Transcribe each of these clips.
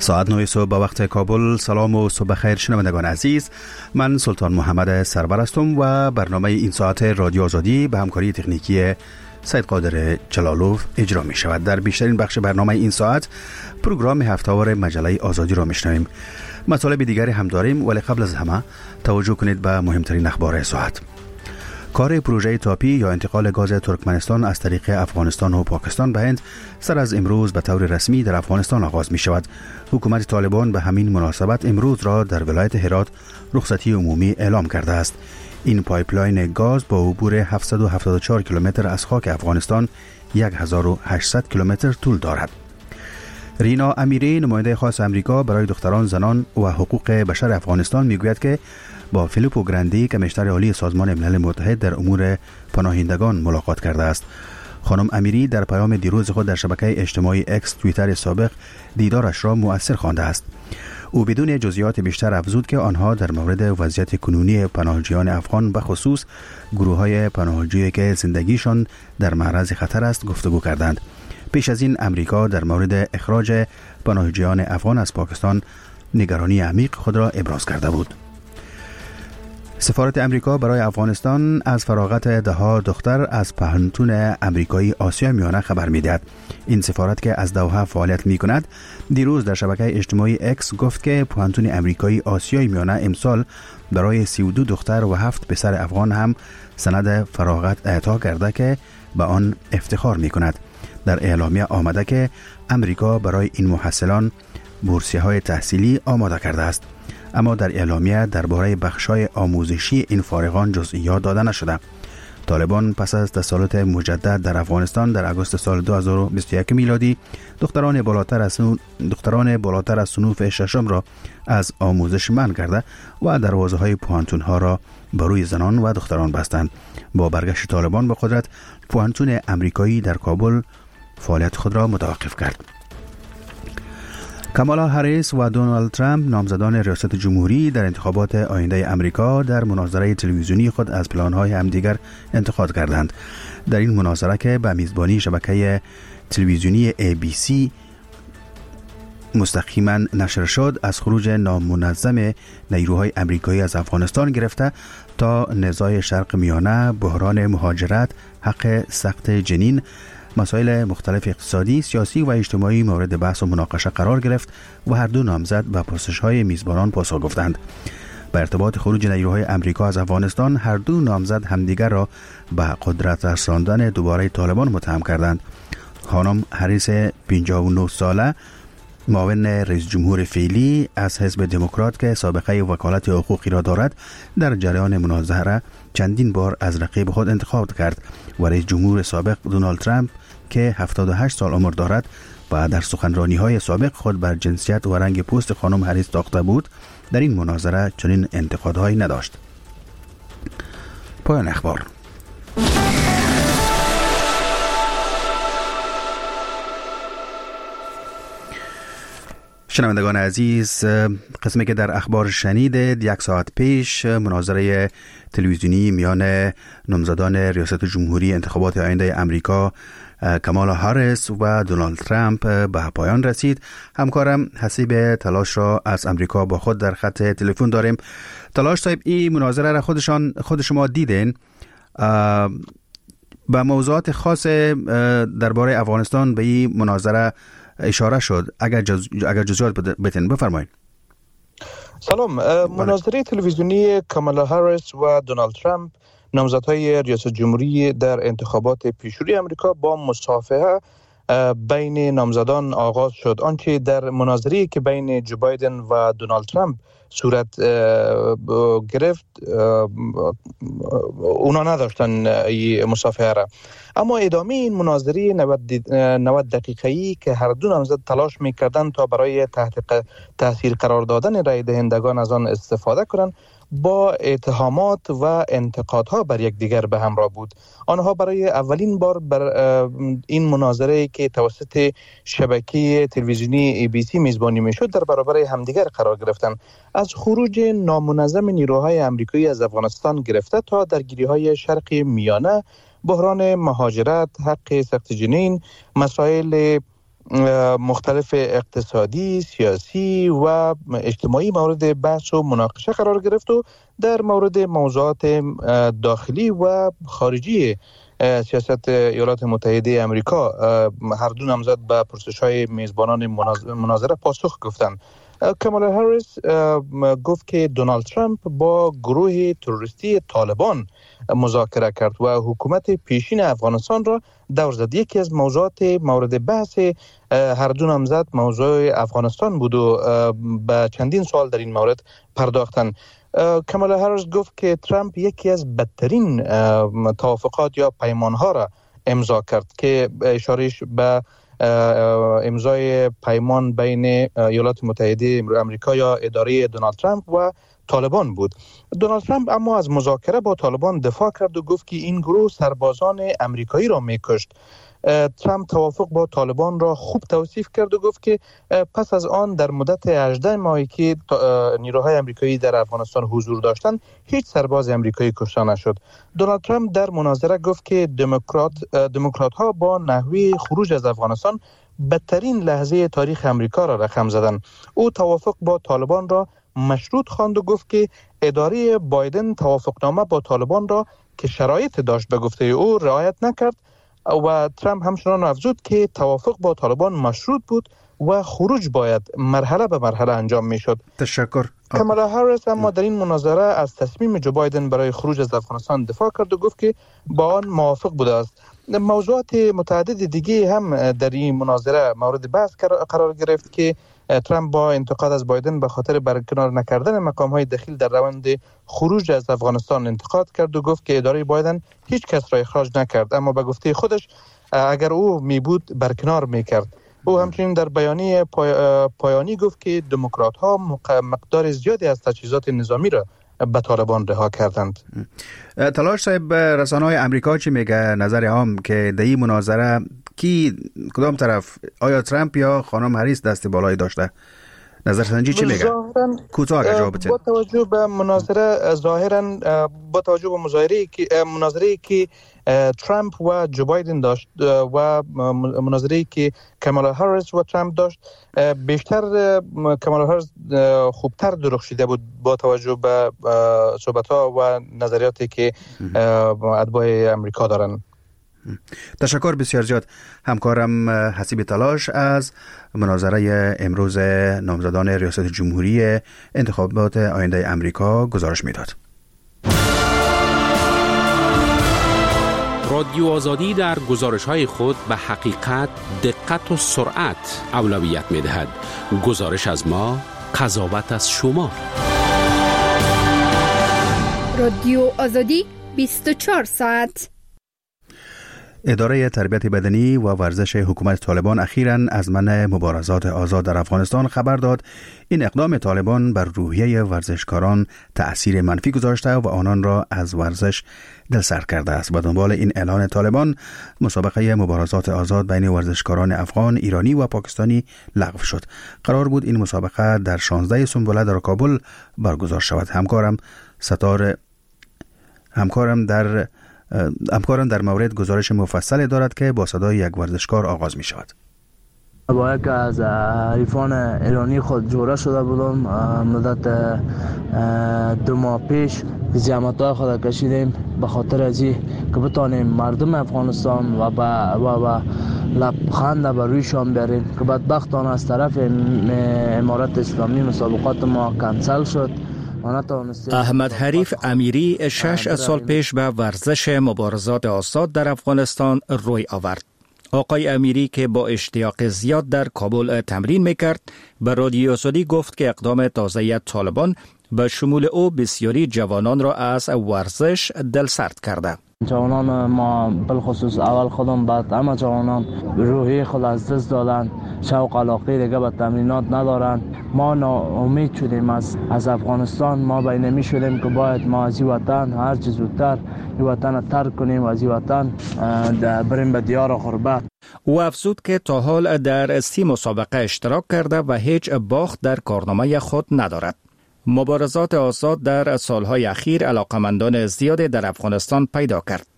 ساعت 9 صبح به وقت کابل. سلام و صبح خیر شنوندگان عزیز، من سلطان محمد سرور هستم و برنامه این ساعت رادیو آزادی به همکاری تکنیکی سید قادر جلالوف اجرا می شود. در بیشترین بخش برنامه این ساعت پروگرام هفته‌وار مجله آزادی را میشنویم. مطالب دیگری هم داریم، ولی قبل از همه توجه کنید به مهمترین اخبار ساعت. کار پروژه تاپی یا انتقال گاز ترکمنستان از طریق افغانستان و پاکستان به هند سر از امروز به طور رسمی در افغانستان آغاز می شود. حکومت طالبان به همین مناسبت امروز را در ولایت هرات رخصتی عمومی اعلام کرده است. این پایپلاین گاز با عبور 774 کیلومتر از خاک افغانستان 1800 کیلومتر طول دارد. رینا امیری، نماینده خاص امریکا برای دختران، زنان و حقوق بشر افغانستان، میگوید که با فیلیپو گراندی، کمیشنر عالی سازمان ملل متحد در امور پناهندگان، ملاقات کرده است. خانم امیری در پیام دیروز خود در شبکه اجتماعی اکس توییتر سابق دیدارش را مؤثر خوانده است. او بدون جزئیات بیشتر افزود که آنها در مورد وضعیت کنونی پناهجویان افغان به خصوص گروه‌های پناهجویی که زندگیشان در معرض خطر است گفتگو کردند. پیش از این امریکا در مورد اخراج پناهجویان افغان از پاکستان نگرانی عمیق خود را ابراز کرده بود. سفارت امریکا برای افغانستان از فراغت ده‌ها دختر از پوهنتون امریکایی آسیا میانه خبر می‌دهد. این سفارت که از دوحه فعالیت می‌کند دیروز در شبکه اجتماعی اکس گفت که پوهنتون امریکایی آسیای میانه امسال برای 32 دختر و 7 پسر افغان هم سند فراغت اعطا کرده که به آن افتخار می‌کند. در اعلامیه آمده که امریکا برای این محصلان بورسیه‌های تحصیلی آماده کرده است، اما در اعلامیه درباره بخش‌های آموزشی این فارغان جزئیات داده نشده. طالبان پس از تسلط مجدد در افغانستان در آگوست سال 2021 میلادی دختران بالاتر از صنوف ششم را از آموزش منع کرده و دروازه‌های پوهنتون‌ها را بر روی زنان و دختران بستند. با برگشت طالبان به قدرت، پوهنتون امریکایی در کابل فعالیت خود را متوقف کرد. کامالا هریس و دونالد ترامپ، نامزدان ریاست جمهوری در انتخابات آینده امریکا، در مناظره تلویزیونی خود از پلان‌های همدیگر انتقاد کردند. در این مناظره که به میزبانی شبکه تلویزیونی ABC مستقیما نشر شد، از خروج نامنظم نیروهای امریکایی از افغانستان گرفته تا نزاع شرق میانه، بحران مهاجرت، حق سقط جنین، مسائل مختلف اقتصادی، سیاسی و اجتماعی مورد بحث و مناقشه قرار گرفت و هر دو نامزد به پرسش‌های میزبانان پاسخ گفتند. به ارتباط خروج نیروهای امریکا از افغانستان، هر دو نامزد همدیگر را به قدرت رساندن دوباره طالبان متهم کردند. خانم هریس 59 ساله، معاون رئیس جمهور فعلی از حزب دموکرات که سابقه وکالت حقوقی را دارد، در جریان مناظره چندین بار از رقیب خود انتخاب کرد و رئیس جمهور سابق دونالد ترامپ که 78 سال عمر دارد و در سخنرانی‌های سابق خود بر جنسیت و رنگ پوست خانم هریس تاخته بود، در این مناظره چنین انتقادهایی نداشت. پایان اخبار. شنوندگان عزیز، قسمی که در اخبار شنیدید، یک ساعت پیش مناظره تلویزیونی میان نامزدان ریاست جمهوری انتخابات آینده امریکا کامالا هریس و دونالد ترامپ به پایان رسید. همکارم حسیب تلاش را از امریکا با خود در خط تلفن داریم. تلاش صاحب، این مناظره را خود شما دیدین، با موضوعات خاص درباره افغانستان به این مناظره اشاره شد. اگر جزئیات بتین بفرمایید. سلام. مناظره تلویزیونی کامالا هریس و دونالد ترامپ، نامزدهای ریاست جمهوری در انتخابات پیشروی امریکا، با مصافحه بین نامزدان آغاز شد. آنچه در مناظری که بین جو بایدن و دونالد ترامپ صورت گرفت، اونا نداشتن این مصافحه را، اما ادامه این مناظره 90 دقیقه‌ای که هر دو نامزد تلاش می‌کردند تا برای تحت تاثیر قرار دادن رای دهندگان از آن استفاده کنند، با اتهامات و انتقادها بر یکدیگر به همراه بود. آنها برای اولین بار بر این مناظره که توسط شبکه تلویزیونی ABC میزبانی میشد در برابر همدیگر قرار گرفتند. از خروج نامنظم نیروهای آمریکایی از افغانستان گرفته تا درگیری‌های شرق میانه، بحران مهاجرت، حق سقط جنین، مسائل مختلف اقتصادی، سیاسی و اجتماعی مورد بحث و مناقشه قرار گرفت و در مورد موضوعات داخلی و خارجی سیاست ایالات متحده آمریکا هر دو نامزد به پرسش‌های میزبانان مناظره پاسخ گفتند. کامالا هریس گفت که دونالد ترامپ با گروه تروریستی طالبان مذاکره کرد و حکومت پیشین افغانستان را دور زد. یکی از موضوعات مورد بحث هر دو نامزد موضوع افغانستان بود و به چندین سوال در این مورد پرداختند. کامالا هریس گفت که ترامپ یکی از بدترین توافقات یا پیمانها را امضا کرد که اشارهش به امضای پیمان بین ایالات متحده آمریکا یا اداره دونالد ترامپ و طالبان بود. دونالد ترامپ اما از مذاکره با طالبان دفاع کرد و گفت که این گروه سربازان آمریکایی را می‌کشت. ترامپ توافق با طالبان را خوب توصیف کرد و گفت که پس از آن در مدت 18 ماهی که نیروهای آمریکایی در افغانستان حضور داشتند هیچ سرباز آمریکایی کشته نشد. دونالد ترامپ در مناظره گفت که دموکرات ها با نحوه خروج از افغانستان بدترین لحظه تاریخ آمریکا را رقم زدند. او توافق با طالبان را مشروط خواند و گفت که اداره بایدن توافقنامه با طالبان را که شرایط داشت به گفته او رعایت نکرد و ترامپ همچنان افزود که توافق با طالبان مشروط بود و خروج باید مرحله به مرحله انجام میشد. تشکر. کامالا هریس اما در این مناظره از تصمیم جو بایدن برای خروج از افغانستان دفاع کرد و گفت که با آن موافق بوده است. موضوعات متعدد دیگه هم در این مناظره مورد بحث قرار گرفت که ترامپ با انتقاد از بایدن به خاطر برکنار نکردن مقام‌های دخیل در روند خروج از افغانستان انتقاد کرد و گفت که اداره بایدن هیچ کس را اخراج نکرد، اما به گفته خودش اگر او می بود برکنار میکرد. او همچنین در بیانیه پایانی گفت که دموکرات‌ها مقدار زیادی از تجهیزات نظامی را به طالبان رها کردند. تلاش صاحب، رسانه‌های آمریکا چی میگه؟ نظر عام که در این مناظره کی کدام طرف، آیا ترامپ یا خانم هریس دست بالایی داشته؟ نظرسنجی چی میگه؟ کوتاه جواب بده. با توجه به مناظره ظاهرا با توجه به مناظره که ترامپ و جو بایدن داشت و مناظره که کامالا هریس و ترامپ داشت، بیشتر کامالا هریس خوبتر درخشیده بود با توجه به صحبت‌ها و نظریاتی که اتباع آمریکا دارن. تشکر بسیار زیاد. همکارم حسیب تلاش از مناظره امروز نامزدان ریاست جمهوری انتخابات آینده امریکا گزارش میداد. رادیو آزادی در گزارش‌های خود به حقیقت، دقت و سرعت اولویت می‌دهد. گزارش از ما، قضاوت از شما. رادیو آزادی 24 ساعت. اداره تربیت بدنی و ورزش حکومت طالبان اخیراً از منع مبارزات آزاد در افغانستان خبر داد. این اقدام طالبان بر روحیه ورزشکاران تأثیر منفی گذاشته و آنان را از ورزش دلسرد کرده است. به دنبال این اعلان طالبان، مسابقه مبارزات آزاد بین ورزشکاران افغان، ایرانی و پاکستانی لغو شد. قرار بود این مسابقه در 16 سنبله در کابل برگزار شود. همکارم در مورد گزارش مفصل دارد که با صدای یک ورزشکار آغاز می شود. با یک از حریفان ایرانی خود جوره شده بودم. مدت 2 ماه پیش زحمت‌های خود کشیدیم به خاطر ازی که بتانیم مردم افغانستان و لبخند به رویشان بیاریم که بدبختانه از طرف امارت اسلامی مسابقات ما کنسل شد. احمد حریف امیری 6 سال پیش به ورزش مبارزات آزاد در افغانستان روی آورد. آقای امیری که با اشتیاق زیاد در کابل تمرین میکرد، به رادیو آزادی گفت که اقدام تازه طالبان به شمول او بسیاری جوانان را از ورزش دلسرد کرده. جوانان ما بالخصوص اول خودم بعد همه جوانان روحی خود از دست دادن، شوق علاقه دیگه به تمرینات ندارن. ما ناامید شدیم از افغانستان. ما بینمی شدیم که باید ما از این وطن هر چه زودتر این وطن ترک کنیم و از این وطن بریم به دیار غربت. او افزود که تا حال در 30 مسابقه اشتراک کرده و هیچ باخت در کارنامه خود ندارد. مبارزات آزاد در سالهای اخیر علاقمندان زیادی در افغانستان پیدا کرد.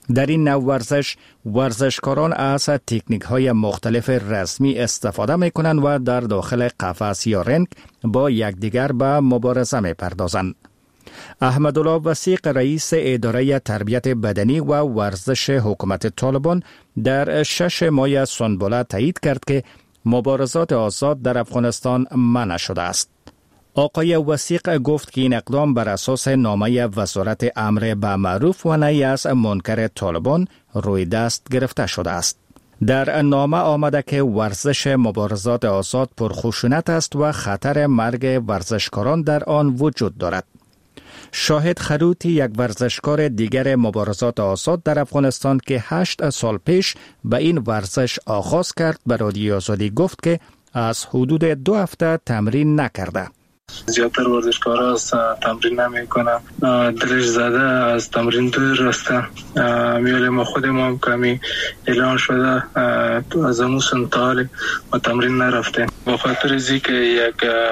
در این نوع ورزش، ورزشکاران از تکنیک‌های مختلف رسمی استفاده می‌کنند و در داخل قفس یا رنگ با یکدیگر به مبارزه می‌پردازند. احمدالله وثیق رئیس اداره تربیت بدنی و ورزش حکومت طالبان در 6 ماه سنبله تایید کرد که مبارزات آزاد در افغانستان منع شده است. آقای وثیق گفت که این اقدام بر اساس نامه وزارت امر به معروف و نهی از منکر طالبان روی دست گرفته شده است. در نامه آمده که ورزش مبارزات آزاد پرخشونت است و خطر مرگ ورزشکاران در آن وجود دارد. شاهد خروتی، یک ورزشکار دیگر مبارزات آزاد در افغانستان که 8 سال پیش به این ورزش آغاز کرد، به رادیو آزادی گفت که از حدود 2 هفته تمرین نکرده. زیادتر ورزشکارا از تمرین نمیکنن، دلش زده از تمرین دور رسته. میاله ما خود ما هم کمی اعلان شده از امون سنتالی و تمرین نرفته با خاطر ازی که یک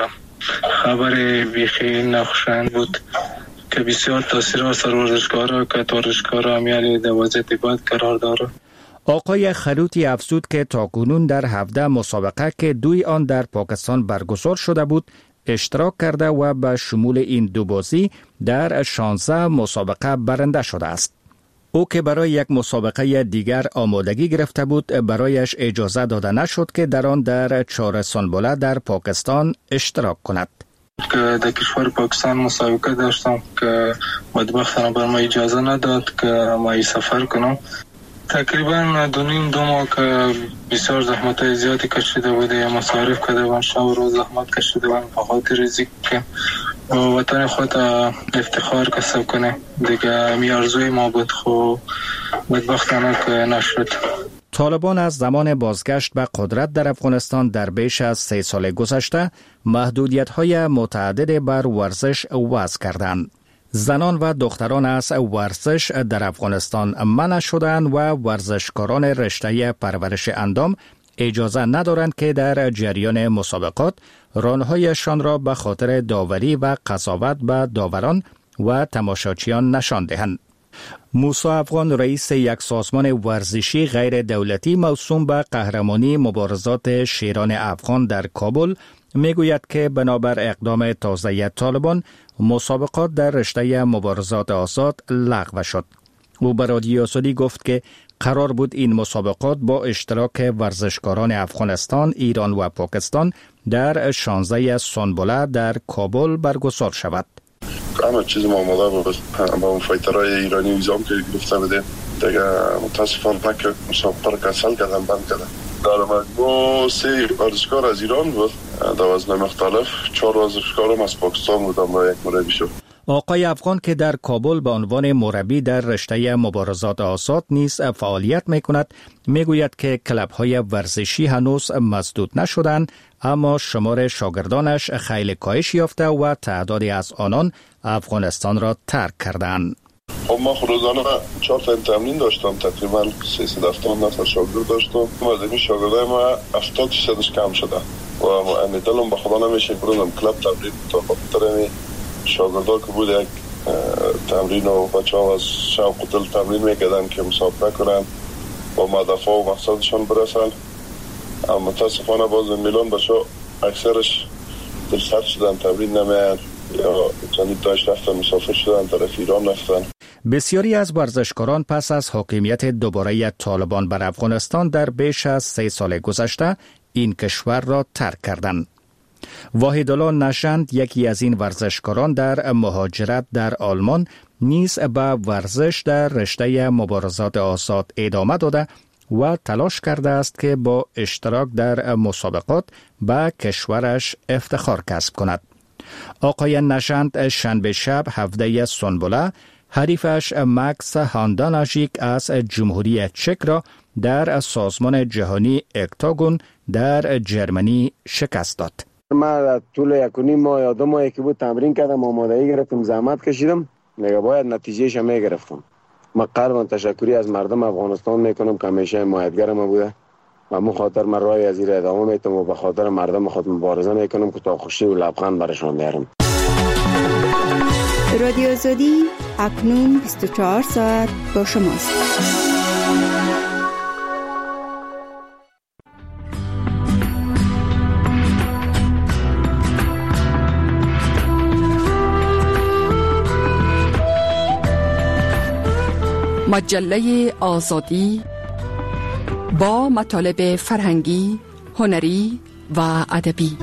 خبر بیخی نخوشایند بود که بسیار تاثیر سر ورزشکارا که ورزشکارا میاله در وضعیت بد قرار داره. آقای خروتی افزود که تاکنون در 17 مسابقه که 2 آن در پاکستان برگزار شده بود اشتراک کرده و به شمول این 2 بازی در 16 مسابقه برنده شده است. او که برای یک مسابقه دیگر آمادگی گرفته بود، برایش اجازه داده نشد که در آن در 4 سنبله در پاکستان اشتراک کند. که در کشور پاکستان مسابقه داشتم که بدبختانه بر ما اجازه نداد که ما سفر کنم. تقریبا 2.5 ماه که بسیار زحمت زیادی کشیده بوده، مصارف کرده و شب و روز زحمت کشیده و به خاطر ریزی که وطن خود افتخار کسب کنه دیگه می ارزوی ما بود، خب بدبختانه که نشد. طالبان از زمان بازگشت به قدرت در افغانستان در بیش از 3 سال گذشته محدودیت‌های متعدد بر ورزش وضع کردند. زنان و دختران از ورزش در افغانستان منع شدند و ورزشکاران رشته پرورش اندام اجازه ندارند که در جریان مسابقات رانهایشان را به خاطر داوری و قضاوت به داوران و تماشاچیان نشان دهند. موسی افغان رئیس یک سازمان ورزشی غیر دولتی موسوم به قهرمانی مبارزات شیران افغان در کابل میگوید که بنابر اقدام تازه طالبان مسابقات در رشته مبارزات آزاد لغو شد. او به رادیو آزادی گفت که قرار بود این مسابقات با اشتراک ورزشکاران افغانستان، ایران و پاکستان در 16 سنبله در کابل برگزار شود. همه چیز ما آماده بود با اون فایترهای ایرانی ویزام که گرفته بودیم دیگه متاسفانه که مسابقه را کنسل کردن، بند کردن. در مجموع 3 ورزشکار از ایران بود در وزن مختلف، 4 ورزشکار هم از پاکستان بودم و 1 مربی شد. آقای افغان که در کابل به عنوان مربی در رشته مبارزات آزاد نیز فعالیت می‌کند، میگوید که کلب‌های ورزشی هنوز مسدود نشدند، اما شمار شاگردانش خیلی کاهش یافته و تعدادی از آنان افغانستان را ترک کردند. خب ما روزانه 4 تا تمرین داشتم، تقریبا 370 نفر شاگرد داشتم. از این شاگردای ما 80% کم شده و امیدوارم به خدا نمیشه برونم کلاب تمرین تا خاطر این شاگردا که بود یک تمرین و بچه‌ها از شوق و دل تمرین میکردن که مسابقه کنن با هدف و مقصدشون برسن. اما متاسفانه باز میلان بچه‌ها اکثرش دلسرد شدن، تمرین نمیان یا چندی داشت رفتن مسافر شدن طرف ایران رفتن. بسیاری از ورزشکاران پس از حاکمیت دوباره طالبان بر افغانستان در بیش از 3 سال گذشته این کشور را ترک کردند. واحدالله نژند یکی از این ورزشکاران در مهاجرت در آلمان نیز به ورزش در رشته مبارزات آزاد ادامه داده و تلاش کرده است که با اشتراک در مسابقات به کشورش افتخار کسب کند. آقای نژند شنبه شب 17 سنبله حریفش مکس هانداناژیک از جمهوری چک را در سازمان جهانی اکتاگون در جرمنی شکست داد. ما در طول 1.5 ماه یا 2 ماهی که بود تمرین کردم، آمادگی گرفتم، زحمت کشیدم، دیگه باید نتیجهش هم میگرفتم. من قلباً تشکری از مردم افغانستان میکنم که همیشه حمایتگر ما بوده و من خاطر من راه از این ادامه میتم و به خاطر مردم خود مبارزه میکنم که تا خوشی و لبخند برشان بیارم. رادیو آزادی اکنون 24 ساعت با شماست. مجله آزادی با مطالب فرهنگی، هنری و ادبی.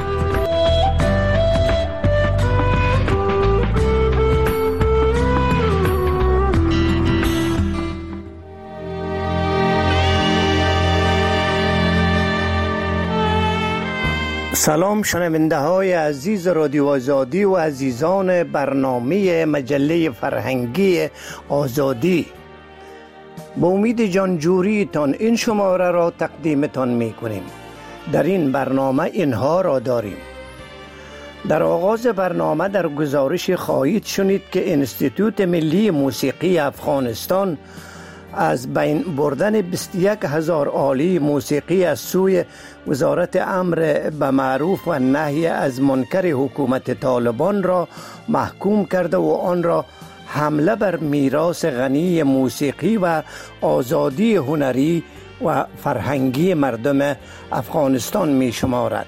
سلام شنونده های عزیز رادیو آزادی و عزیزان برنامه مجله فرهنگی آزادی. با امید جانجوری تان این شماره را تقدیمتان می کنیم. در این برنامه اینها را داریم. در آغاز برنامه در گزارش خواهید شنید که انستیتوت ملی موسیقی افغانستان از بین بردن 21,000 آله موسیقی از سوی وزارت امر به معروف و نهی از منکر حکومت طالبان را محکوم کرده و آن را حمله بر میراث غنی موسیقی و آزادی هنری و فرهنگی مردم افغانستان می شمارد.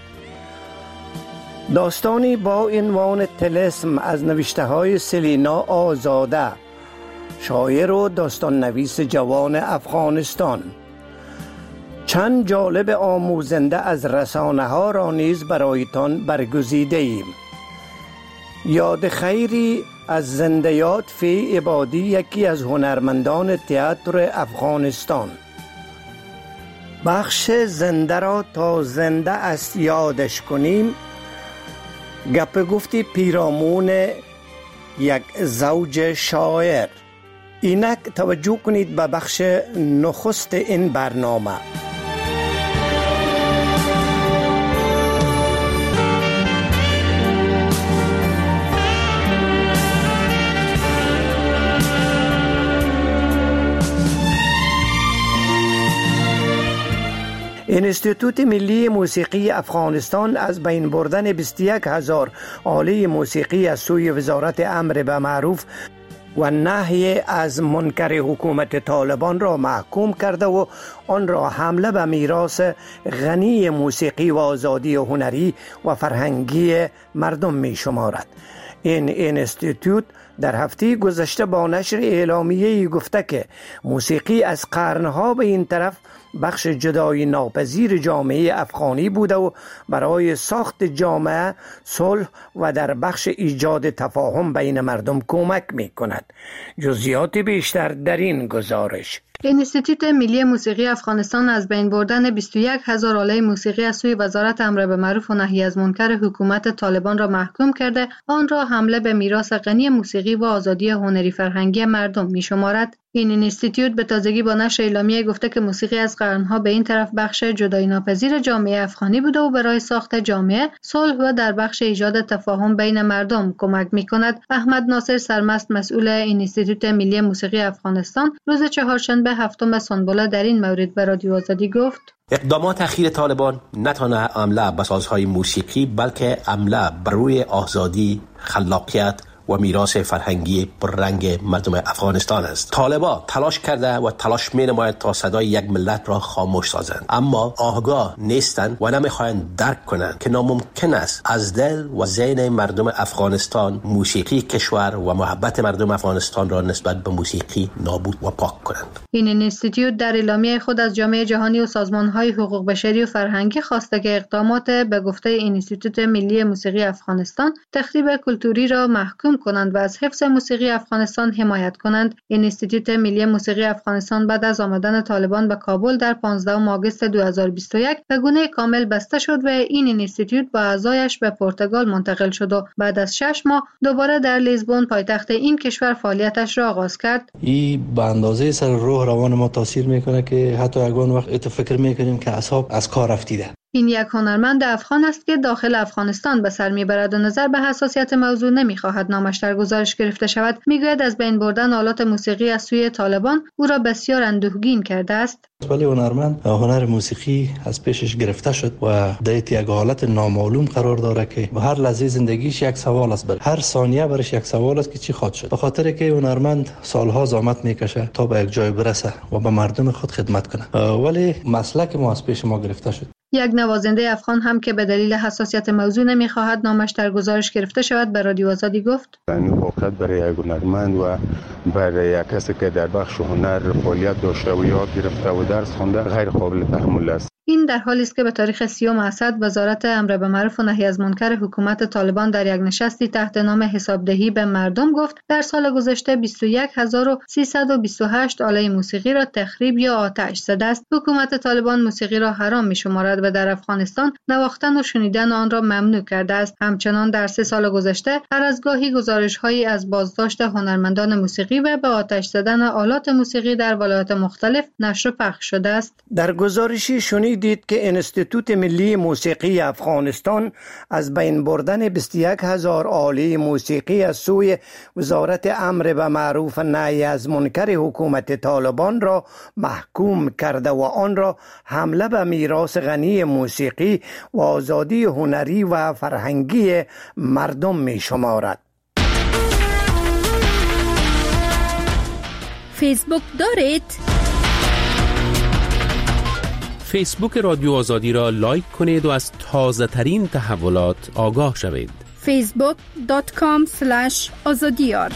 داستانی با عنوان طلسم از نوشته های سلینا آزاده، شاعر و داستان نویس جوان افغانستان. چند جالب آموزنده از رسانه ها را نیز برایتان برگزیده ایم. یاد خیری از زندیات فی عبادی، یکی از هنرمندان تئاتر افغانستان. بخش زنده را تا زنده است یادش کنیم، گپ گفتی پیرامون یک زوج شاعر. اینک توجه کنید به بخش نخست این برنامه. انستیتوت ملی موسیقی افغانستان از بین بردن 21,000 آله موسیقی از سوی وزارت امر به معروف و نهی از منکر حکومت طالبان را محکوم کرده و آن را حمله به میراث غنی موسیقی و آزادی هنری و فرهنگی مردم می شمارد. این انستیتوت در هفته گذشته با نشر اعلامیه‌ای گفته که موسیقی از قرنها به این طرف بخش جدای ناپذیر جامعه افغانی بوده و برای ساخت جامعه، صلح و در بخش ایجاد تفاهم بین مردم کمک می کند. جزئیات بیشتر در این گزارش. انستیتوت ملی موسیقی افغانستان از بین بردن 21,000 آله موسیقی از سوی وزارت امر به معروف و نهی از منکر حکومت طالبان را محکوم کرده، آن را حمله به میراث غنی موسیقی و آزادی هنری فرهنگی مردم می شمارد. این انستیتوت به تازگی با نشر اعلامیه گفته که موسیقی از قرنها به این طرف بخش جدایی ناپذیر جامعه افغانی بوده و برای ساخت جامعه، صلح و در بخش ایجاد تفاهم بین مردم کمک می کند. احمد ناصر سرمست، مسئول انستیتوت ملی موسیقی افغانستان، روز چهارشنبه هفتم سنبله در این مورد به رادیو آزادی گفت: اقدامات اخیر طالبان نه تنها حمله به سازهای موسیقی بلکه حمله بر روی آزادی، خلاقیت و میراث فرهنگی پررنگ مردم افغانستان است. طالبان تلاش کرده و تلاش می‌نمایند تا صدای یک ملت را خاموش سازند، اما آگاه نیستند و نمی‌خواهند درک کنند که ناممکن است از دل و ذهن مردم افغانستان موسیقی کشور و محبت مردم افغانستان را نسبت به موسیقی نابود و پاک کنند. این انستیتوت در اعلامیه خود از جامعه جهانی و سازمان‌های حقوق بشری و فرهنگی خواسته که اقدامات به گفته انستیتوت ملی موسیقی افغانستان تخریب کلتوری را محکوم کنند و از حفظ موسیقی افغانستان حمایت کنند. انستیتوت ملی موسیقی افغانستان بعد از آمدن طالبان به کابل در 15 آگوست 2021 به گونه کامل بسته شد و این انستیتوت با اعضایش به پرتغال منتقل شد و بعد از 6 ماه دوباره در لیزبون پایتخت این کشور فعالیتش را آغاز کرد. این به اندازه سر روح روان ما تاثیر میکنه که حتی اگه وقت فکر میکنیم که اعصاب از کار رفتیده. این یک هنرمند افغان است که داخل افغانستان به سر میبرد و نظر به حساسیت موضوع نمیخواهد نامش در گزارش گرفته شود. میگوید از بین بردن آلات موسیقی از سوی طالبان او را بسیار اندوهگین کرده است. ولی هنرمند هنر موسیقی از پیشش گرفته شد و دیت یک حالت نامعلوم قرار داره که به هر لحظه زندگیش یک سوال است، هر ثانیه برش یک سوال است که چی خواهد شد. به خاطر که هنرمند سالها زحمت میکشه تا به یک جای برسه و به مردم خود خدمت کنه، ولی مسلک ما از پیش ما گرفته شد. یک نوازنده افغان هم که به دلیل حساسیت موضوع نمیخواهد نامش در گزارش گرفته شود به رادیو آزادی گفت: این واقعیت برای یک هنرمند و برای یک کسی که در بخش هنر فعالیت داشته و یاد گرفته و درس خوانده غیر قابل تحمل است. این در حالی است که به تاریخ 30 اسد وزارت امر به معروف و نهی از منکر حکومت طالبان در یک نشستی تحت نام حسابدهی به مردم گفت در سال گذشته 21328 آله موسیقی را تخریب یا آتش زده است. حکومت طالبان موسیقی را حرام می‌شمارد و در افغانستان نواختن و شنیدن آن را ممنوع کرده است. همچنان در 3 سال گذشته هر از گاهی گزارش‌هایی از بازداشت هنرمندان موسیقی و به آتش زدن آلات موسیقی در ولایات مختلف نشر و پخش شده است. در گزارشی دید که انستیتوت ملی موسیقی افغانستان از بین بردن 21000 آله موسیقی از سوی وزارت امر به معروف و نهی از منکر حکومت طالبان را محکوم کرده و آن را حمله به میراث غنی موسیقی و آزادی هنری و فرهنگی مردم می شمارد. فیسبوک دارید؟ فیسبوک رادیو آزادی را لایک کنید و از تازه ترین تحولات آگاه شوید. facebook.com/azadiyar.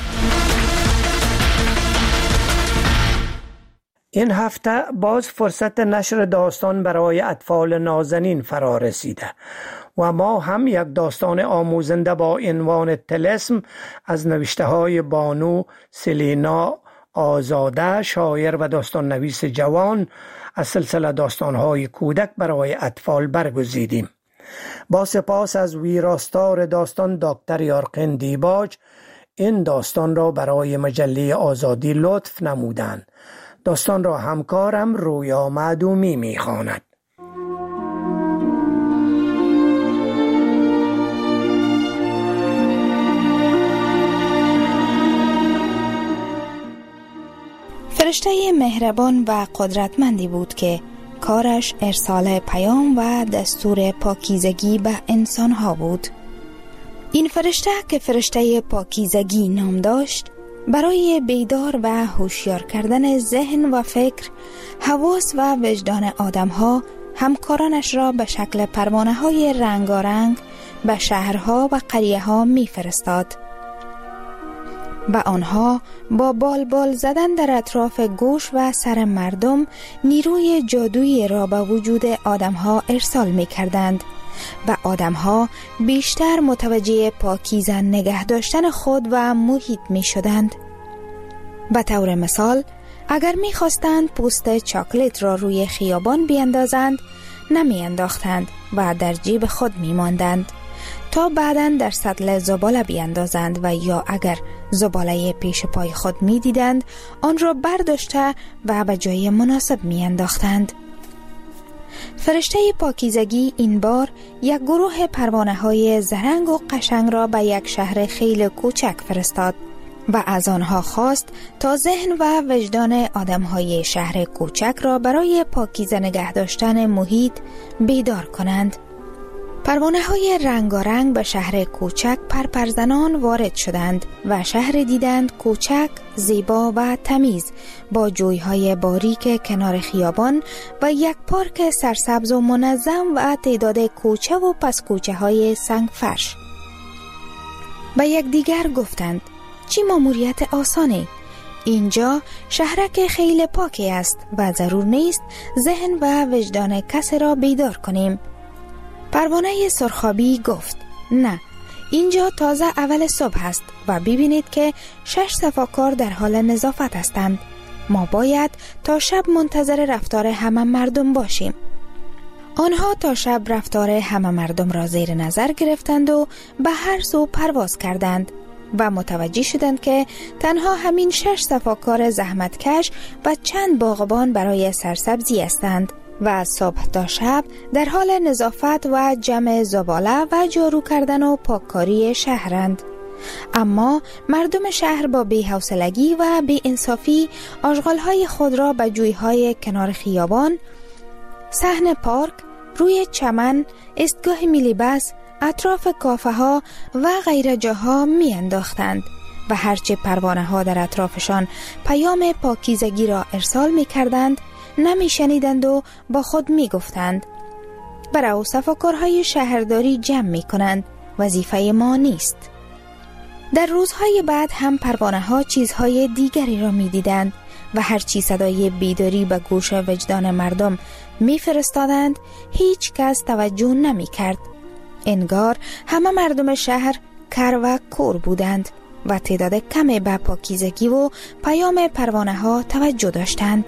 این هفته باز فرصت نشر داستان برای اطفال نازنین فرا رسیده و ما هم یک داستان آموزنده با عنوان طلسم از نوشته های بانو سلینا آزاده، شاعر و داستان نویس جوان، از سلسله داستان‌های کودک برای اطفال برگزیدیم. با سپاس از ویراستار داستان دکتر یارقین دیباج این داستان را برای مجله آزادی لطف نمودند. داستان را همکارم رویا معدومی می‌خواند. فرشته مهربان و قدرتمندی بود که کارش ارسال پیام و دستور پاکیزگی به انسانها بود. این فرشته که فرشته پاکیزگی نام داشت، برای بیدار و هوشیار کردن ذهن و فکر، حواس و وجدان آدمها همکارانش را به شکل پروانه‌های رنگارنگ به شهرها و قریه‌ها می‌فرستاد. و آنها با بال زدن در اطراف گوش و سر مردم نیروی جادویی را به وجود آدمها ارسال می کردند و آدمها بیشتر متوجه پاکیزه نگه داشتن خود و محیط می شدند. به طور مثال، اگر می خواستند پوست چاکلت را روی خیابان بیندازند، نمی انداختند و در جیب خود می ماندند تا بعداً در سطل زباله بیاندازند و یا اگر زباله پیش پای خود می دیدند آن را برداشته و به جای مناسب می انداختند. فرشته پاکیزگی این بار یک گروه پروانه های زرنگ و قشنگ را به یک شهر خیلی کوچک فرستاد و از آنها خواست تا ذهن و وجدان آدم های شهر کوچک را برای پاکیزه نگه داشتن محیط بیدار کنند. پروانه های رنگارنگ به شهر کوچک پرپرزنان وارد شدند و شهر دیدند کوچک، زیبا و تمیز، با جویهای باریک کنار خیابان و یک پارک سرسبز و منظم و تعداد کوچه و پس کوچه های سنگ فرش. به یک دیگر گفتند: چی ماموریت آسانه؟ اینجا شهرک خیلی پاکی است و ضرور نیست ذهن و وجدان کسی را بیدار کنیم. پروانه سرخابی گفت: نه، اینجا تازه اول صبح است و ببینید که 6 صفاکار در حال نظافت هستند. ما باید تا شب منتظر رفتار همه مردم باشیم. آنها تا شب رفتار همه مردم را زیر نظر گرفتند و به هر سو پرواز کردند و متوجه شدند که تنها همین 6 صفاکار زحمتکش و چند باغبان برای سرسبزی هستند و صبح تا شب در حال نظافت و جمع زباله و جارو کردن و پاککاری شهرند. اما مردم شهر با بی‌حوصلگی و بی‌انصافی آشغال‌های خود را به جوی‌های کنار خیابان، صحن پارک، روی چمن، ایستگاه میلی بس، اطراف کافه‌ها و غیره جاها می‌انداختند و هرچه پروانه‌ها در اطرافشان پیام پاکیزگی را ارسال می‌کردند نمی‌شنیدند و با خود می‌گفتند برای صفاکارهای شهرداری جمع می‌کنند، وظیفه ما نیست. در روزهای بعد هم پروانه‌ها چیزهای دیگری را می‌دیدند و هرچی صدای بیداری به گوش وجدان مردم می‌فرستادند هیچ کس توجه نمی‌کرد. انگار همه مردم شهر کر و کور بودند و تعداد کمی به پاکیزگی و پیام پروانه‌ها توجه داشتند.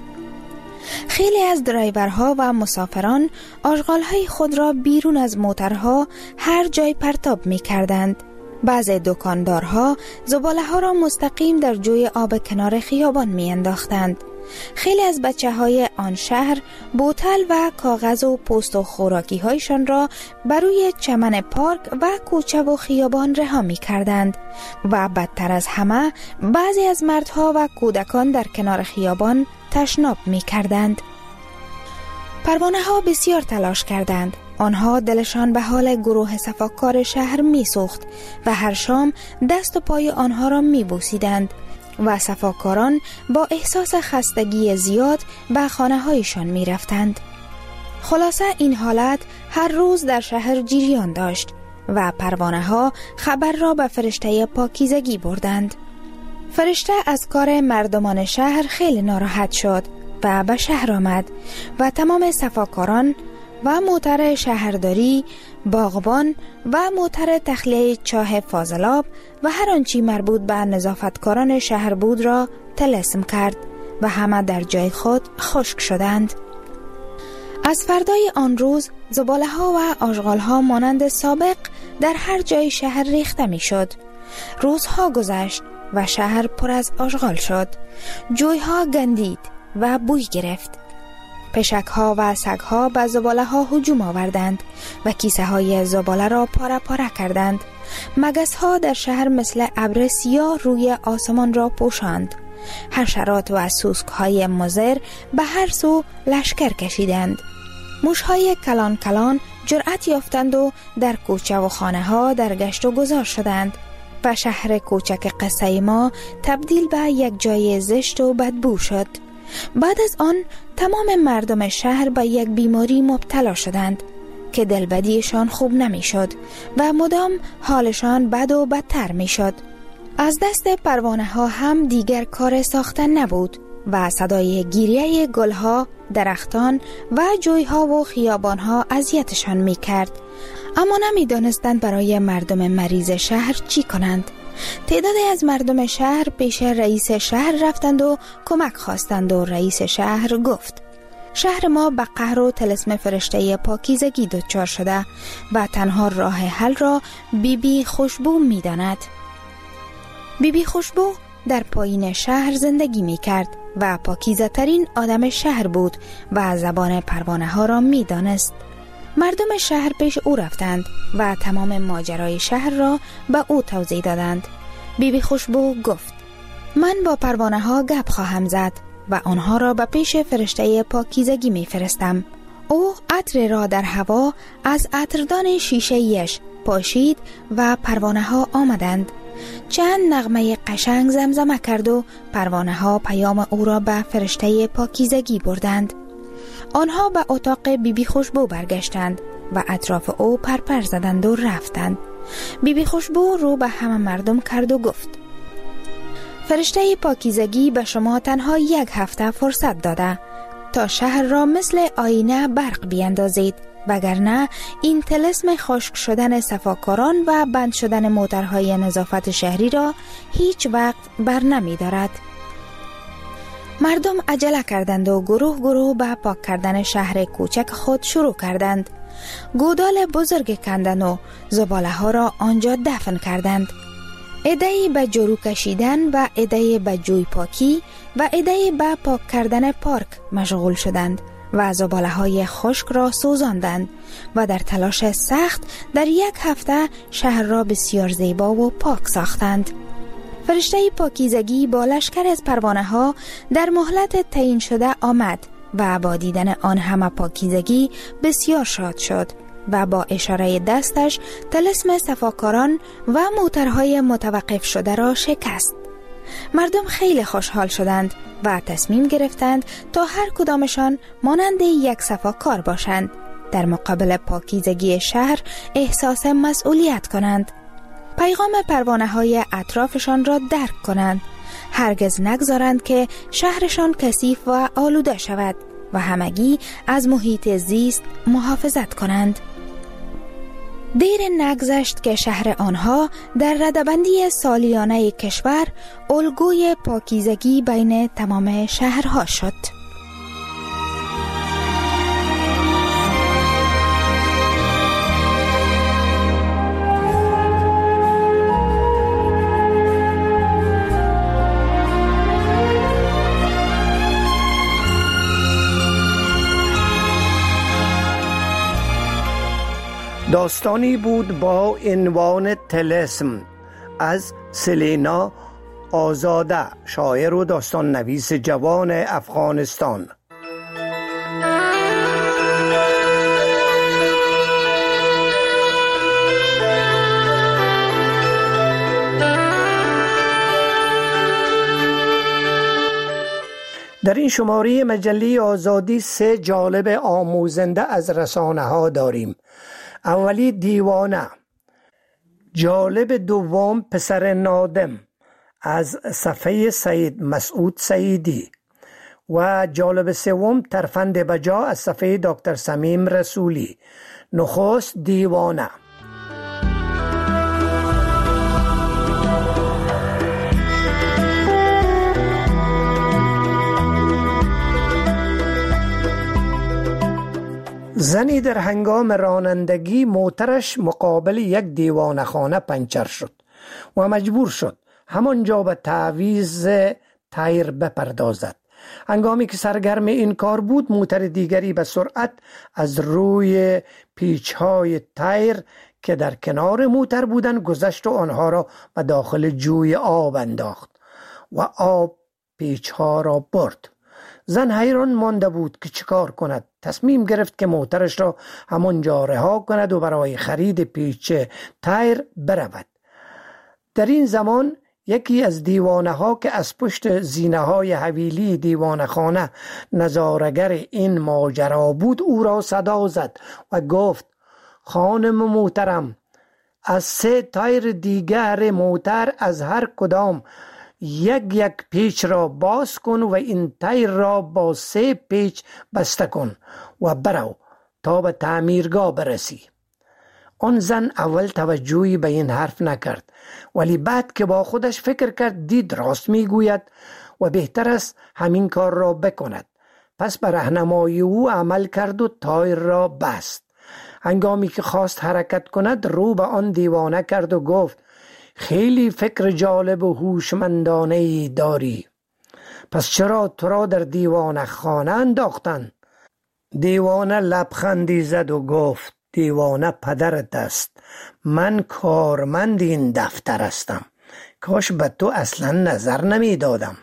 خیلی از درایورها و مسافران آشغال‌های خود را بیرون از موترها هر جای پرتاب می‌کردند. بعضی دکاندارها زباله‌ها را مستقیم در جوی آب کنار خیابان می‌انداختند. خیلی از بچه‌های آن شهر بوتل و کاغذ و پوست و خوراکی‌هایشان را بروی چمن پارک و کوچه و خیابان رها می‌کردند و بدتر از همه بعضی از مردها و کودکان در کنار خیابان تشناب می‌کردند. پروانه‌ها بسیار تلاش کردند. آنها دلشان به حال گروه صفاکار شهر می‌سوخت و هر شام دست و پای آنها را می‌بوسیدند و صفاکاران با احساس خستگی زیاد به خانه‌هایشان می‌رفتند. خلاصه این حالت هر روز در شهر جریان داشت و پروانه‌ها خبر را به فرشته پاکیزگی بردند. فرشته از کار مردمان شهر خیلی ناراحت شد و به شهر آمد و تمام صفاکاران و موتر شهرداری، باغبان و موتر تخلیه چاه فاضلاب و هر آنچه مربوط به نظافتکاران شهر بود را طلسم کرد و همه در جای خود خشک شدند. از فردای آن روز زباله ها و آشغال ها مانند سابق در هر جای شهر ریخته می شد. روزها گذشت و شهر پر از آشغال شد. جوی ها گندید و بوی گرفت. پشک ها و سگ ها به زباله ها هجوم آوردند و کیسه های زباله را پاره پاره کردند. مگس ها در شهر مثل ابر سیاه روی آسمان را پوشاند. حشرات و سوسک های مضر به هر سو لشکر کشیدند. موش های کلان کلان جرأت یافتند و در کوچه و خانه ها در گشت و گذار شدند و شهر کوچک قصه ما تبدیل به یک جای زشت و بدبو شد. بعد از آن تمام مردم شهر به یک بیماری مبتلا شدند که دلبدیشان خوب نمی شد و مدام حالشان بد و بدتر می شد. از دست پروانه ها هم دیگر کار ساختن نبود و صدای گریه گلها، درختان و جویها و خیابانها اذیتشان می کرد. اما نمی دانستند برای مردم مریض شهر چی کنند. تعدادی از مردم شهر پیش رئیس شهر رفتند و کمک خواستند و رئیس شهر گفت شهر ما به قهر و طلسم فرشته پاکیزگی دچار شده و تنها راه حل را بیبی خوشبو می داند. بیبی خوشبو در پایین شهر زندگی می کرد و پاکیزه ترین آدم شهر بود و زبان پروانه ها را می دانست. مردم شهر پیش او رفتند و تمام ماجرای شهر را به او توضیح دادند. بیبی خوشبو گفت من با پروانه ها گپ خواهم زد و آنها را به پیش فرشته پاکیزگی می فرستم. او عطر را در هوا از عطردان شیشه‌ایش پاشید و پروانه ها آمدند. چند نغمه قشنگ زمزمه کرد و پروانه ها پیام او را به فرشته پاکیزگی بردند. آنها به اتاق بیبی خوشبو برگشتند و اطراف او پرپر زدند و رفتند. بیبی خوشبو رو به همه مردم کرد و گفت فرشته پاکیزگی به شما تنها 1 هفته فرصت داده تا شهر را مثل آینه برق بیندازید، وگرنه این طلسم خشک شدن صفاکاران و بند شدن موترهای نظافت شهری را هیچ وقت بر نمی دارد. مردم عجله کردند و گروه گروه به پاک کردن شهر کوچک خود شروع کردند. گودال بزرگ کندند و زباله ها را آنجا دفن کردند. عده‌ای به جارو کشیدن و عده‌ای به جوی پاکی و عده‌ای به پاک کردن پارک مشغول شدند و زباله‌های خشک را سوزاندند و در تلاش سخت در 1 هفته شهر را بسیار زیبا و پاک ساختند. فرشته پاکیزگی با لشکر از پروانه‌ها در مهلت تعیین شده آمد و با دیدن آن همه پاکیزگی بسیار شاد شد و با اشاره دستش طلسم صفاکاران و موترهای متوقف شده را شکست. مردم خیلی خوشحال شدند و تصمیم گرفتند تا هر کدامشان مانند یک صفاکار باشند، در مقابل پاکیزگی شهر احساس مسئولیت کنند، پیغام پروانه‌های اطرافشان را درک کنند، هرگز نگذارند که شهرشان کثیف و آلوده شود و همگی از محیط زیست محافظت کنند. دیر نگذشت که شهر آنها در ردبندی سالیانه کشور الگوی پاکیزگی بین تمام شهرها شد. داستانی بود با عنوان طلسم از سلینا آزاده، شاعر و داستان نویس جوان افغانستان. در این شماره مجله آزادی 3 جالب آموزنده از رسانه ها داریم. اولی دیوانه، جالب دوم پسر نادم از صفحه سید مسعود سعیدی و جالب سوم ترفند بجا از صفحه دکتر سمیم رسولی. نخست دیوانه. زنی در هنگام رانندگی موترش مقابل یک دیوانه خانه پنچر شد و مجبور شد همانجا به تعویض تایر بپردازد. هنگامی که سرگرم این کار بود، موتر دیگری به سرعت از روی پیچ‌های تایر که در کنار موتر بودند گذشت و آنها را به داخل جوی آب انداخت و آب پیچ‌ها را برد. زن حیران مانده بود که چیکار کند. تصمیم گرفت که موترش را همانجا رها کند و برای خرید پیچ تایر برود. در این زمان یکی از دیوانه ها که از پشت زینه های حویلی دیوانه خانه نظارگر این ماجرا بود او را صدا زد و گفت: خانم محترم، از 3 تایر دیگر موتر از هر کدام یک پیچ را باز کن و این تایر را با 3 پیچ بسته کن و برو تا به تعمیرگاه برسی. آن زن اول توجهی به این حرف نکرد، ولی بعد که با خودش فکر کرد دید راست میگوید و بهتر است همین کار را بکند. پس به راهنمایی او عمل کرد و تایر را بست. هنگامی که خواست حرکت کند رو به آن دیوانه کرد و گفت: خیلی فکر جالب و هوشمندانه‌ای داری. پس چرا تو را در دیوانه خانه انداختن؟ دیوانه لبخندی زد و گفت: دیوانه پدرت است، من کارمند این دفتر هستم. کاش به تو اصلا نظر نمی دادم.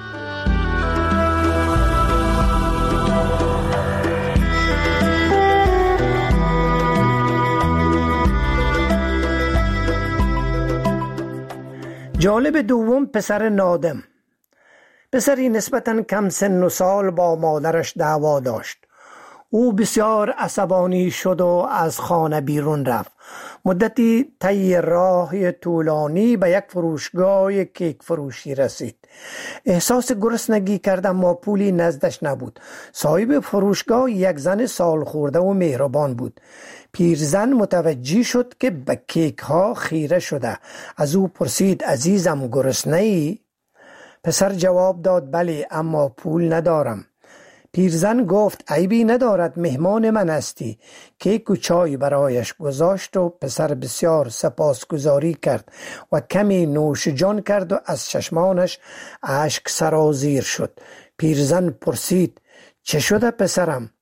جالب دوم پسر نادم. پسری نسبتاً کم سن و سال با مادرش دعوا داشت. او بسیار عصبانی شد و از خانه بیرون رفت. مدتی طی راه طولانی به یک فروشگاه کیک فروشی رسید. احساس گرسنگی کرد اما پولی نزدش نبود. صاحب فروشگاه یک زن سال خورده و مهربان بود. پیرزن متوجه شد که به کیک ها خیره شده. از او پرسید: عزیزم گرسنه‌ای؟ پسر جواب داد: بله، اما پول ندارم. پیرزن گفت: عیبی ندارد، مهمان من هستی. کیک و چای برایش گذاشت و پسر بسیار سپاسگزاری کرد و کمی نوش جان کرد و از چشمانش اشک سرازیر شد. پیرزن پرسید: چه شده پسرم؟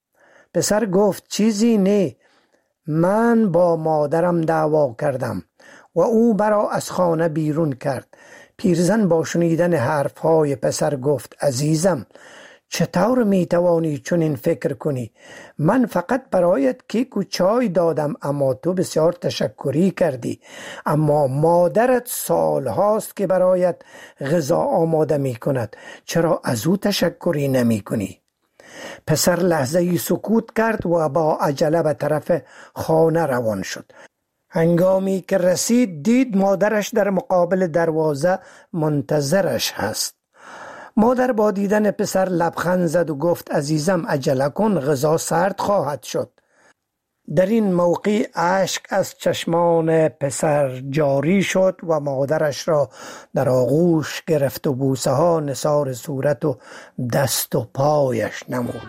پسر گفت چیزی نه، من با مادرم دعوا کردم و او مرا از خانه بیرون کرد. پیرزن با شنیدن حرفهای پسر گفت عزیزم چطور میتوانی چنین فکر کنی؟ من فقط برایت کیک و چای دادم اما تو بسیار تشکری کردی، اما مادرت سال هاست که برایت غذا آماده می کند، چرا از او تشکری نمی کنی؟ پسر لحظه‌ای سکوت کرد و با عجله به طرف خانه روان شد. هنگامی که رسید دید مادرش در مقابل دروازه منتظرش هست. مادر با دیدن پسر لبخند زد و گفت عزیزم عجله کن، غذا سرد خواهد شد. در این موقع اشک از چشمان پسر جاری شد و مادرش را در آغوش گرفت و بوسه ها نثار صورت و دست و پایش نمود.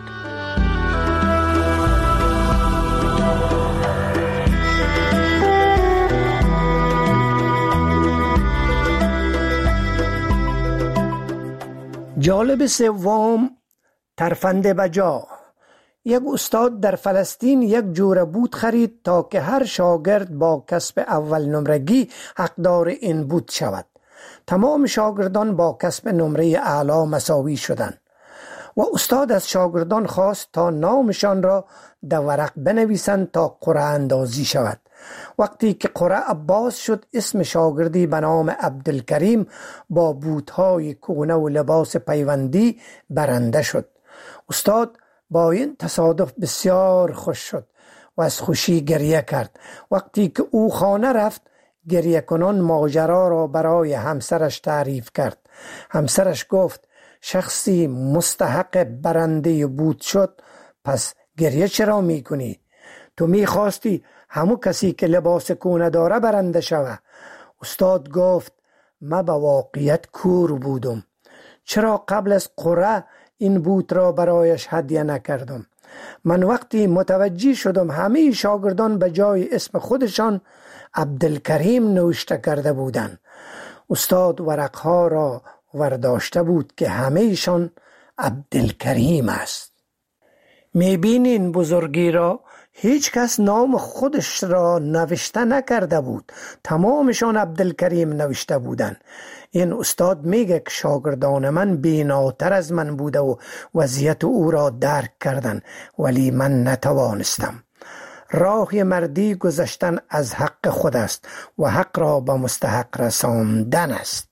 جالب سوم، ترفند بجا. یک استاد در فلسطین یک جوره بوت خرید تا که هر شاگرد با کسب اول نمرگی حقدار این بوت شود. تمام شاگردان با کسب نمره اعلا مساوی شدند و استاد از شاگردان خواست تا نامشان را در ورق بنویسند تا قرعه اندازی شود. وقتی که قرعه باز شد اسم شاگردی به نام عبدالکریم با بوت‌های کهنه و لباس پیوندی برنده شد. استاد با این تصادف بسیار خوش شد و از خوشی گریه کرد. وقتی که او خانه رفت گریه کنان ماجرا را برای همسرش تعریف کرد. همسرش گفت شخصی مستحق برنده بوت شد، پس گریه چرا می کنی؟ تو می خواستی همو کسی که لباس کهنه داره برنده شوه. استاد گفت من به واقعیت کور بودم، چرا قبل از قرعه این بوت را برایش هدیه نکردم؟ من وقتی متوجه شدم همه شاگردان به جای اسم خودشان عبدالکریم نوشته کرده بودند. استاد ورقها را ورداشته بود که همهشان عبدالکریم است. میبینین بزرگی را؟ هیچ کس نام خودش را نوشته نکرده بود، تمامشان عبدالکریم نوشته بودند. این استاد میگه که شاگردان من بیناتر از من بوده و وضعیت او را درک کردن، ولی من نتوانستم. راه مردی گذشتن از حق خود است و حق را به مستحق رساندن است.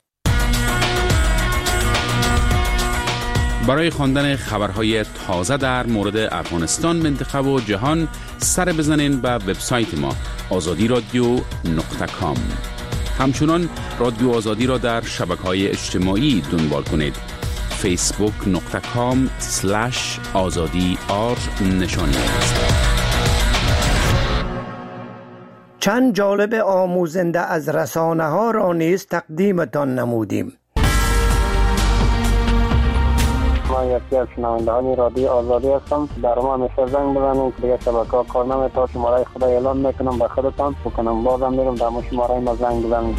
برای خواندن خبرهای تازه در مورد افغانستان، منطقه و جهان سر بزنین به وبسایت ما azadi.radio.com. همچنان رادیو آزادی را در شبکه‌های اجتماعی دنبال کنید. facebook.com/azadi_r نشانی است. چند جالب آموزنده از رسانه ها را نیز تقدیمتان نمودیم. من یکی از شنوندگان رادیو آزادی هستم. در ما همیشه زنگ بزنید که دیگه شبکه‌ها کار نمی‌کنه. شماره خدا اعلان میکنم به خودتان بکنم، بازم میرم در شماره ما زنگ بزنید.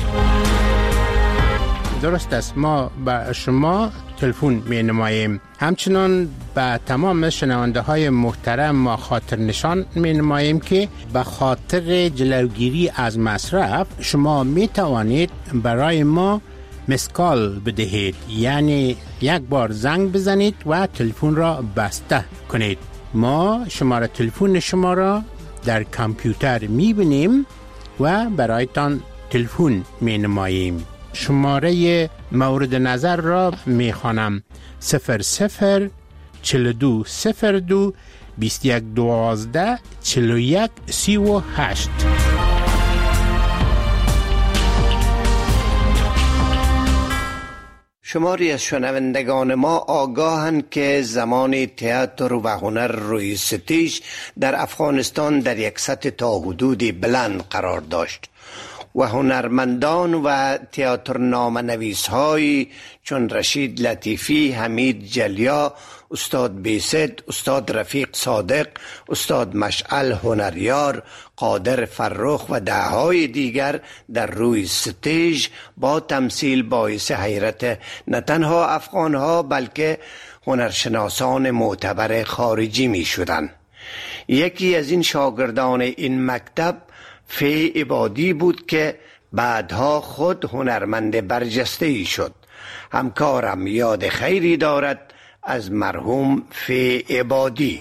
درست است، ما به شما تلفن می نماییم. همچنان به تمام شنونده های محترم ما خاطر نشان می نماییم که به خاطر جلوگیری از مصرف شما می توانید برای ما مسکال بدهید، یعنی یک بار زنگ بزنید و تلفن را بسته کنید. ما شماره تلفن شما را در کامپیوتر می بینیم و برایتان تلفن می نماییم. شماره مورد نظر را می خوانم: 00 42 02 21 12 41 38. شماری از شنوندگان ما آگاهند که زمان تئاتر و هنر روی ستیج در افغانستان در یک سطح تا حدودی بلند قرار داشت و هنرمندان و تئاتر نامه‌نویس های چون رشید لطیفی، حمید جلیا، استاد بیست، استاد رفیق صادق، استاد مشعل هنریار، قادر فرخ و دههای دیگر در روی ستیج با تمثیل باعث حیرت نه تنها افغانها بلکه هنرشناسان معتبر خارجی می شدند. یکی از این شاگردان این مکتب فی عبادی بود که بعدها خود هنرمند برجسته ای شد. همکارم یاد خیری دارد از مرحوم فی عبادی.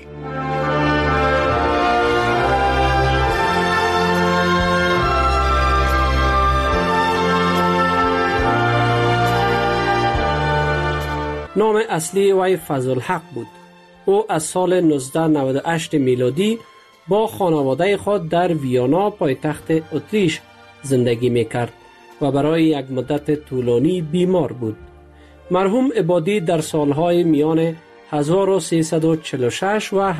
نام اصلی وی فضلحق بود. او از سال 1998 میلادی با خانواده خود در ویانا پایتخت اتریش زندگی میکرد و برای یک مدت طولانی بیمار بود. مرحوم عبادی در سالهای میان 1346 و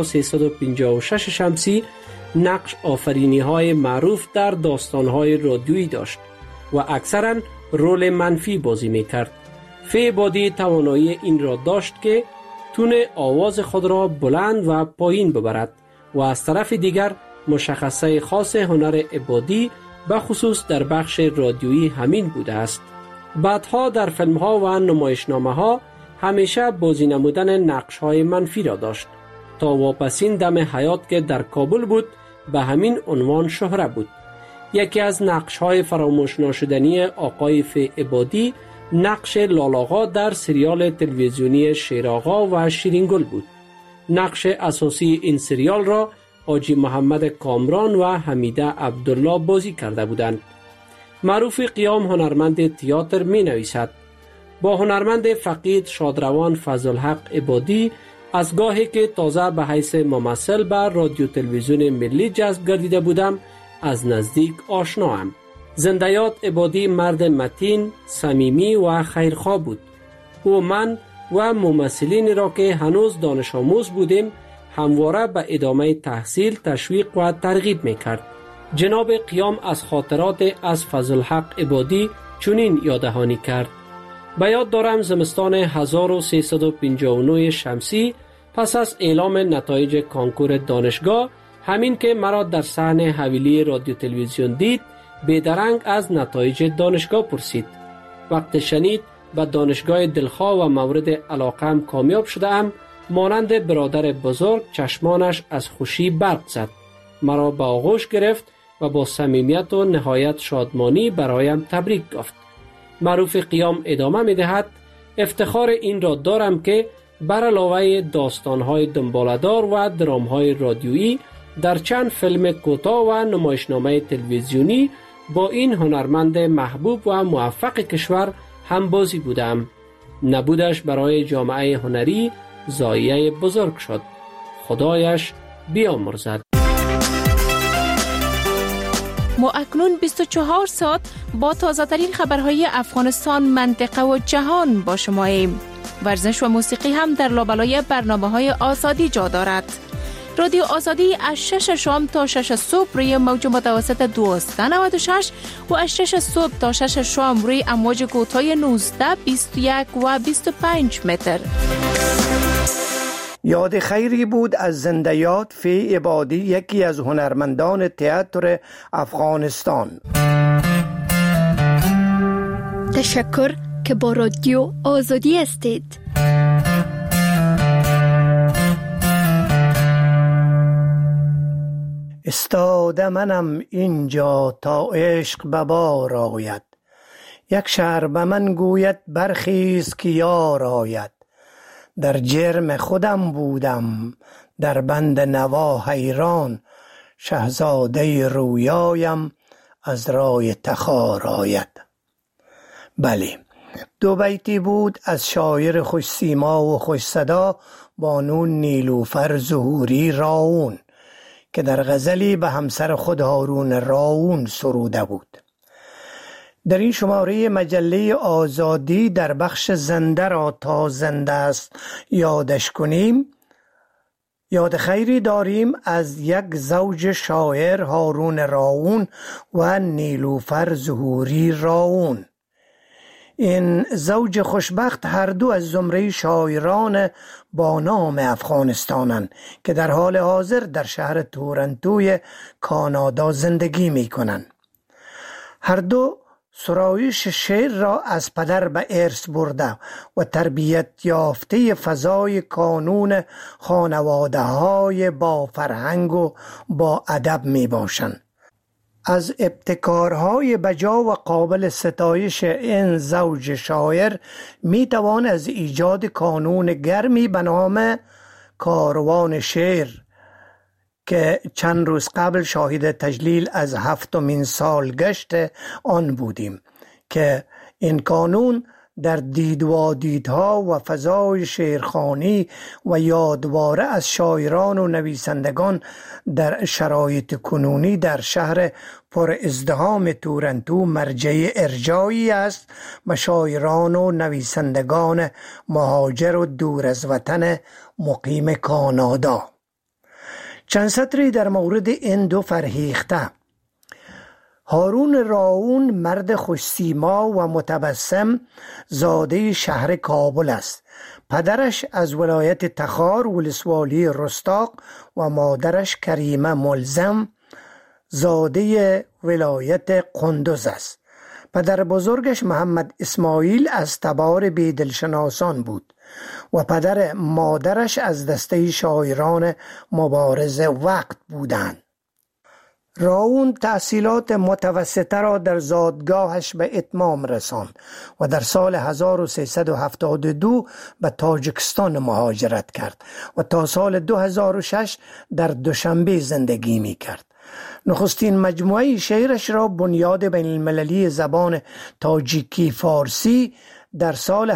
1356 شمسی نقش آفرینی های معروف در داستان های رادیویی داشت و اکثرا رول منفی بازی میکرد. فی عبادی توانایی این را داشت که تون آواز خود را بلند و پایین ببرد و از طرف دیگر مشخصه خاص هنر عبادی به خصوص در بخش رادیویی همین بوده است. بعدها در فیلم ها و نمایشنامه ها همیشه بازی نمودن نقش های منفی را داشت تا واپسین دم حیات که در کابل بود به همین عنوان شهره بود. یکی از نقش های فراموش ناشدنی آقای فی عبادی نقش لالاغا در سریال تلویزیونی شیراغا و شیرینگل بود. نقش اساسی این سریال را حاجی محمد کامران و حمیده عبدالله بازی کرده بودند. معروف قیام هنرمند تئاتر می نویسد: با هنرمند فقید شادروان فضلحق عبادی از گاهی که تازه به حیث ممثل بر رادیو تلویزیون ملی جذب گردیده بودم از نزدیک آشناام. زندیات عبادی مرد متین، صمیمی و خیرخواه بود. او من و ممثلین را که هنوز دانش آموز بودیم همواره به ادامه تحصیل تشویق و ترغیب میکرد. جناب قیام از خاطرات از فضلحق عبادی چنین یاددهانی کرد: به یاد دارم زمستان 1359 شمسی پس از اعلام نتایج کانکور دانشگاه، همین که مرا در صحن حویلی رادیو تلویزیون دید بیدرنگ از نتایج دانشگاه پرسید. وقت شنید به دانشگاه دلخواه و مورد علاقم کامیاب شدم، مانند برادر بزرگ چشمانش از خوشی برق زد. مرا به آغوش گرفت و با صمیمیت و نهایت شادمانی برایم تبریک گفت. معروف قیام ادامه می دهد: افتخار این را دارم که بر علاوه داستان‌های دنباله‌دار و درام‌های رادیویی در چند فیلم کوتاه و نمایشنامه تلویزیونی با این هنرمند محبوب و موفق کشور هم بازی بودم. نبودش برای جامعه هنری ضایعه بزرگ شد. خدایش بیامرزد. ما اکنون 24 ساعت با تازه ترین خبرهای افغانستان، منطقه و جهان با شماییم. ورزش و موسیقی هم در لابلای برنامه‌های آزادی جا دارد. رادیو آزادی از 6 شام تا 6 صبح روی موج متوسط 1296 و از 6 صبح تا 6 شام روی امواج کوتاه 19، 21 و 25 متر. یاد خیری بود از زندیات فی عبادی، یکی از هنرمندان تئاتر افغانستان. تشکر که با رادیو آزادی هستید. استاده منم اینجا تا عشق به بار آید، یک شهر به من گوید برخیز که یار آید. در جرم خودم بودم در بند نوا حیران، شهزاده رویایم از رای تخار آید. بله، دو بیتی بود از شاعر خوش سیما و خوش صدا بانو نیلوفر ظهوری راون که در غزلی به همسر خود هارون راون سروده بود. در این شماره مجله آزادی در بخش زنده را تا زنده است یادش کنیم، یاد خیری داریم از یک زوج شاعر هارون راون و نیلوفر ظهوری راون. این زوج خوشبخت هر دو از زمره شاعران با نام افغانستانند که در حال حاضر در شهر تورنتوی کانادا زندگی می کنند. هر دو سرایش شعر را از پدر به ارث برده و تربیت یافته فضای کانون خانواده های با فرهنگ و با ادب می باشند. از ابتکارهای بجا و قابل ستایش این زوج شاعر می توان از ایجاد کانون گرمی به نام کاروان شعر که چند روز قبل شاهد تجلیل از 7مین سالگشت آن بودیم که این کانون در دیدها و فضای شعرخوانی و یادواره از شاعران و نویسندگان در شرایط کنونی در شهر پر ازدحام تورنتو مرجع ارجایی است و شاعران و نویسندگان مهاجر و دور از وطن مقیم کانادا. چند سطری در مورد این دو فرهیخته. هارون راون مرد خوش‌سیما و متبسم زاده شهر کابل است. پدرش از ولایت تخار ولسوالی رستاق و مادرش کریمه ملزم زاده ولایت قندوز است. پدر بزرگش محمد اسماعیل از تبار بیدلشناسان بود و پدر مادرش از دسته شاعران مبارز وقت بودند. راون تحصیلات متوسطه را در زادگاهش به اتمام رساند و در سال 1372 به تاجیکستان مهاجرت کرد و تا سال 2006 در دوشنبه زندگی می کرد. نخستین مجموعه شعرش را بنیاد بین المللی زبان تاجیکی فارسی در سال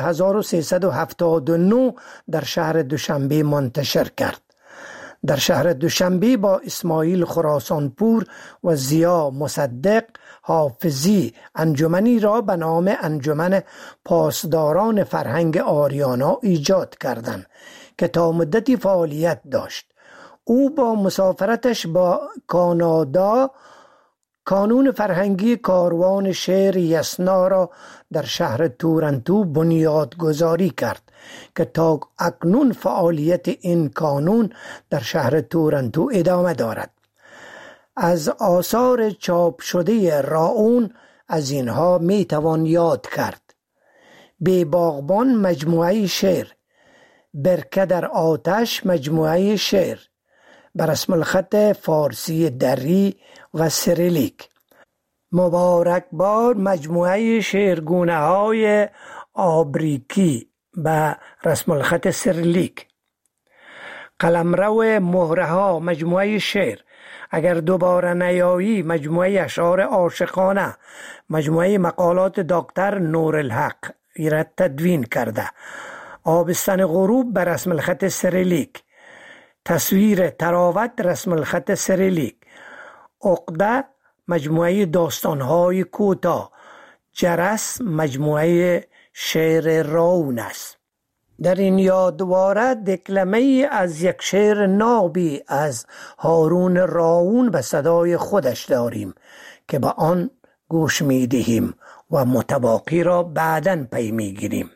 1379 در شهر دوشنبه منتشر کرد. در شهر دوشنبه با اسماعیل خراسانپور و زیا مصدق حافظی انجمنی را به نام انجمن پاسداران فرهنگ آریانا ایجاد کردند که تا مدتی فعالیت داشت. او با مسافرتش با کانادا کانون فرهنگی کاروان شعر یسنا را در شهر تورنتو بنیادگذاری کرد که تا اکنون فعالیت این کانون در شهر تورنتو ادامه دارد. از آثار چاپ شده راون از اینها می توان یاد کرد: بی باغبان مجموعه شعر، برکه در آتش مجموعه شعر، بر رسم الخط فارسی دری و سریلیک، مبارکباد مجموعه شعرگونه های آبریکی به رسم الخط سریلیک، قلمرو مهره ها مجموعه شعر، اگر دوباره نیایی مجموعه اشعار عاشقانه، مجموعه مقالات دکتر نورالحق را تدوین کرده، آبستن غروب به رسم الخط سریلیک، تصویر تراوت رسم الخط سریلیک، عقده مجموعه داستانهای کوتاه، جرس مجموعه شعر راون است. در این یادواره دکلمه از یک شعر نابی از هارون راون به صدای خودش داریم که به آن گوش می دهیم و متباقی را بعداً پی می گیریم.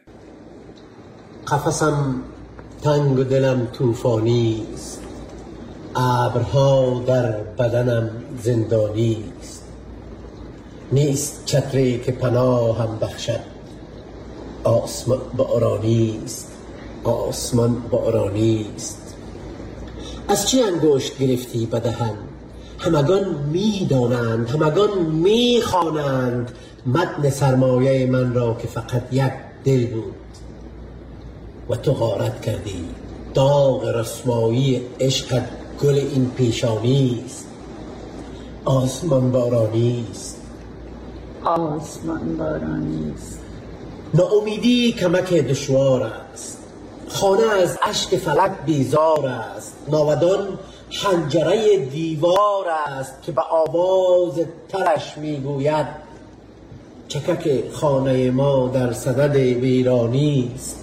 قفسم تنگ و دلم طوفانی است، ابرها در بدنم زندانی است، نیست چتری که پناهم بخشد، آسمان بارانی است، آسمان بارانی است. از چه انگشت گرفتی به دهن؟ همگان می دانند، همگان می خوانند متن سرمایه من را که فقط یک دل بود و تو غارت کردی. داغ رسوایی عشقت گل این پیشانی است، آسمان بارانی است، آسمان بارانی است. ناامیدی کمک دشوار است، خانه از اشک فلک بیزار است، ناودان حنجره دیوار است که به آواز ترش میگوید چکک خانه ما در صدد ویرانی است،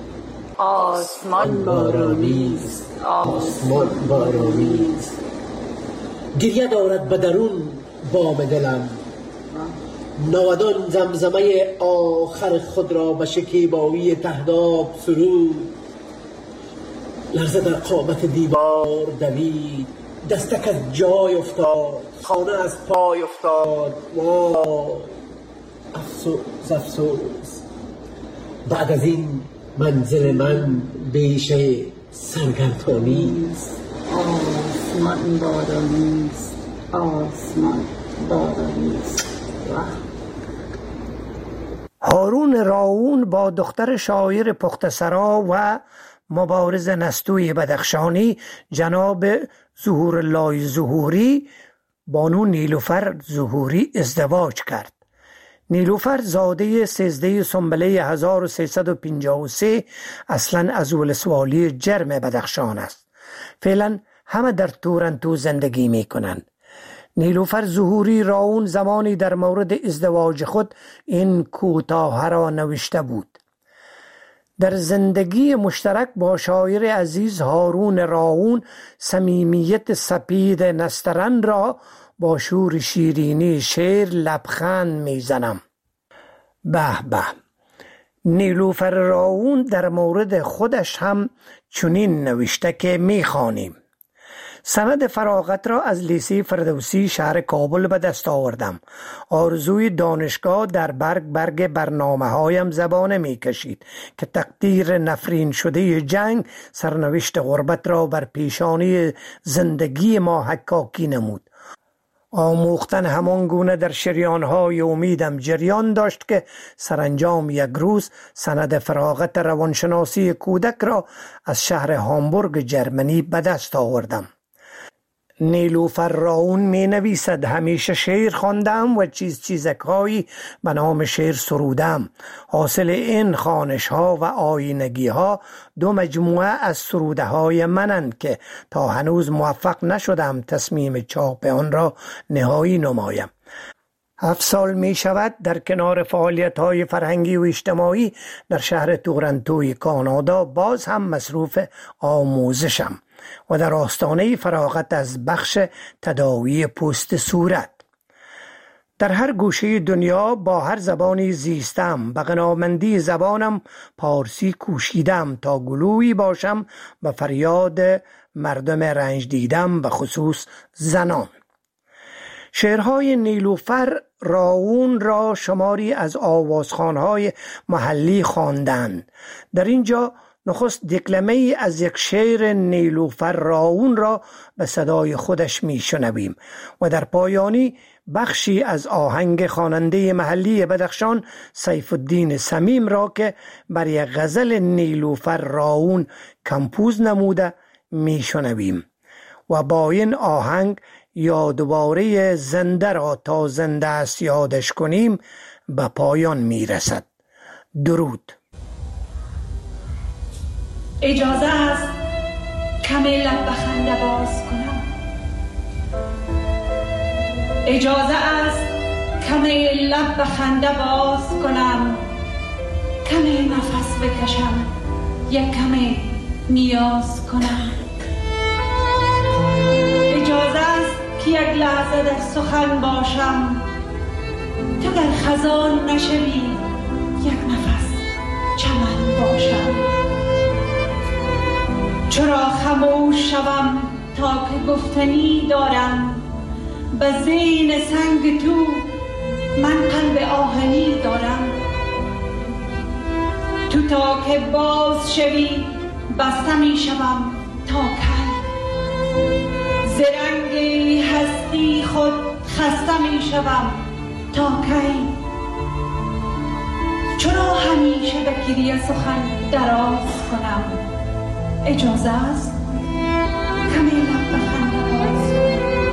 آسمان بارانی است، آسمان بارانی است. گریه دارد به درون بام دلم، ناودان زمزمه آخر خود را به شکیبایی تهداب سرود. لرزه در قامت دیوار دوید، دستک از جای افتاد، خانه از پای افتاد. وای افسوس بعد از این منزل من بیشه سرگردانیست. آسمان بارانیست، آسمان بارانیست. هارون راون با دختر شاعر پختسرا و مبارز نستوی بدخشانی جناب ظهورالله ظهوری بانو نیلوفر ظهوری ازدواج کرد. نیلوفر زاده 13 سنبله 1353 اصلا از ولسوالی جرم بدخشان است. فعلا همه در تورنتو زندگی می کنند. نیلوفر ظهوری راون زمانی در مورد ازدواج خود این کوتاه را نوشته بود: در زندگی مشترک با شاعر عزیز هارون راون صمیمیت سپید نسترن را با شور شیرینی شعر لبخند میزنم. به به. نیلوفر راون در مورد خودش هم چنین نوشته که میخوانیم: سند فراغت را از لیسه فردوسی شهر کابل به دست آوردم. آرزوی دانشگاه در برگ برنامه هایم زبانه می کشید که تقدیر نفرین شده جنگ سرنوشت غربت را بر پیشانی زندگی ما حکاکی نمود. آموختن همان گونه در شریانهای امیدم جریان داشت که سرانجام یک روز سند فراغت روانشناسی کودک را از شهر هامبورگ جرمنی به دست آوردم. نیلوفر راون می نویسد: همیشه شعر خواندم و چیزکهایی به نام شعر سرودم. حاصل این خوانش ها و آینگی ها 2 مجموعه از سروده های منند که تا هنوز موفق نشدم تصمیم چاپ آن را نهایی نمایم. 7 سال می شود در کنار فعالیت های فرهنگی و اجتماعی در شهر تورنتوی کانادا باز هم مصروف آموزشم و در آستانه فراغت از بخش تداوی پوست صورت. در هر گوشه دنیا با هر زبانی زیستم. به غنامندی زبانم پارسی کوشیدم تا گلویی باشم به فریاد مردم رنج دیدم، به خصوص زنان. شعرهای نیلوفر راون را شماری از آوازخوان‌های محلی خواندند. در اینجا نخست دکلمه از یک شعر نیلوفر راون را به صدای خودش میشنویم و در پایانی بخشی از آهنگ خواننده محلی بدخشان سیف الدین صمیم را که بر یک غزل نیلوفر راون کمپوز نموده میشنویم و با این آهنگ یادواره زنده را تا زنده است یادش کنیم به پایان میرسد. درود. اجازه است کمی لب به خنده باز کنم. اجازه است کمی لب به خنده باز کنم. کمی نفس بکشم، یک کمی نیاز کنم. اجازه است که یک لحظه در سخن باشم. تو در خزان نشوی، یک نفس چمن باشم. چرا خاموش شوم تا که گفتنی دارم؟ به زین سنگ تو من قلب آهنی دارم. تو تا که باز شوی بسته می شوم تا کی؟ زرنگ هستی خود خسته می شوم تا کی؟ چرا همیشه به گریه سخن دراز کنم؟ اجازه است کمی لب به خنده باز کنم.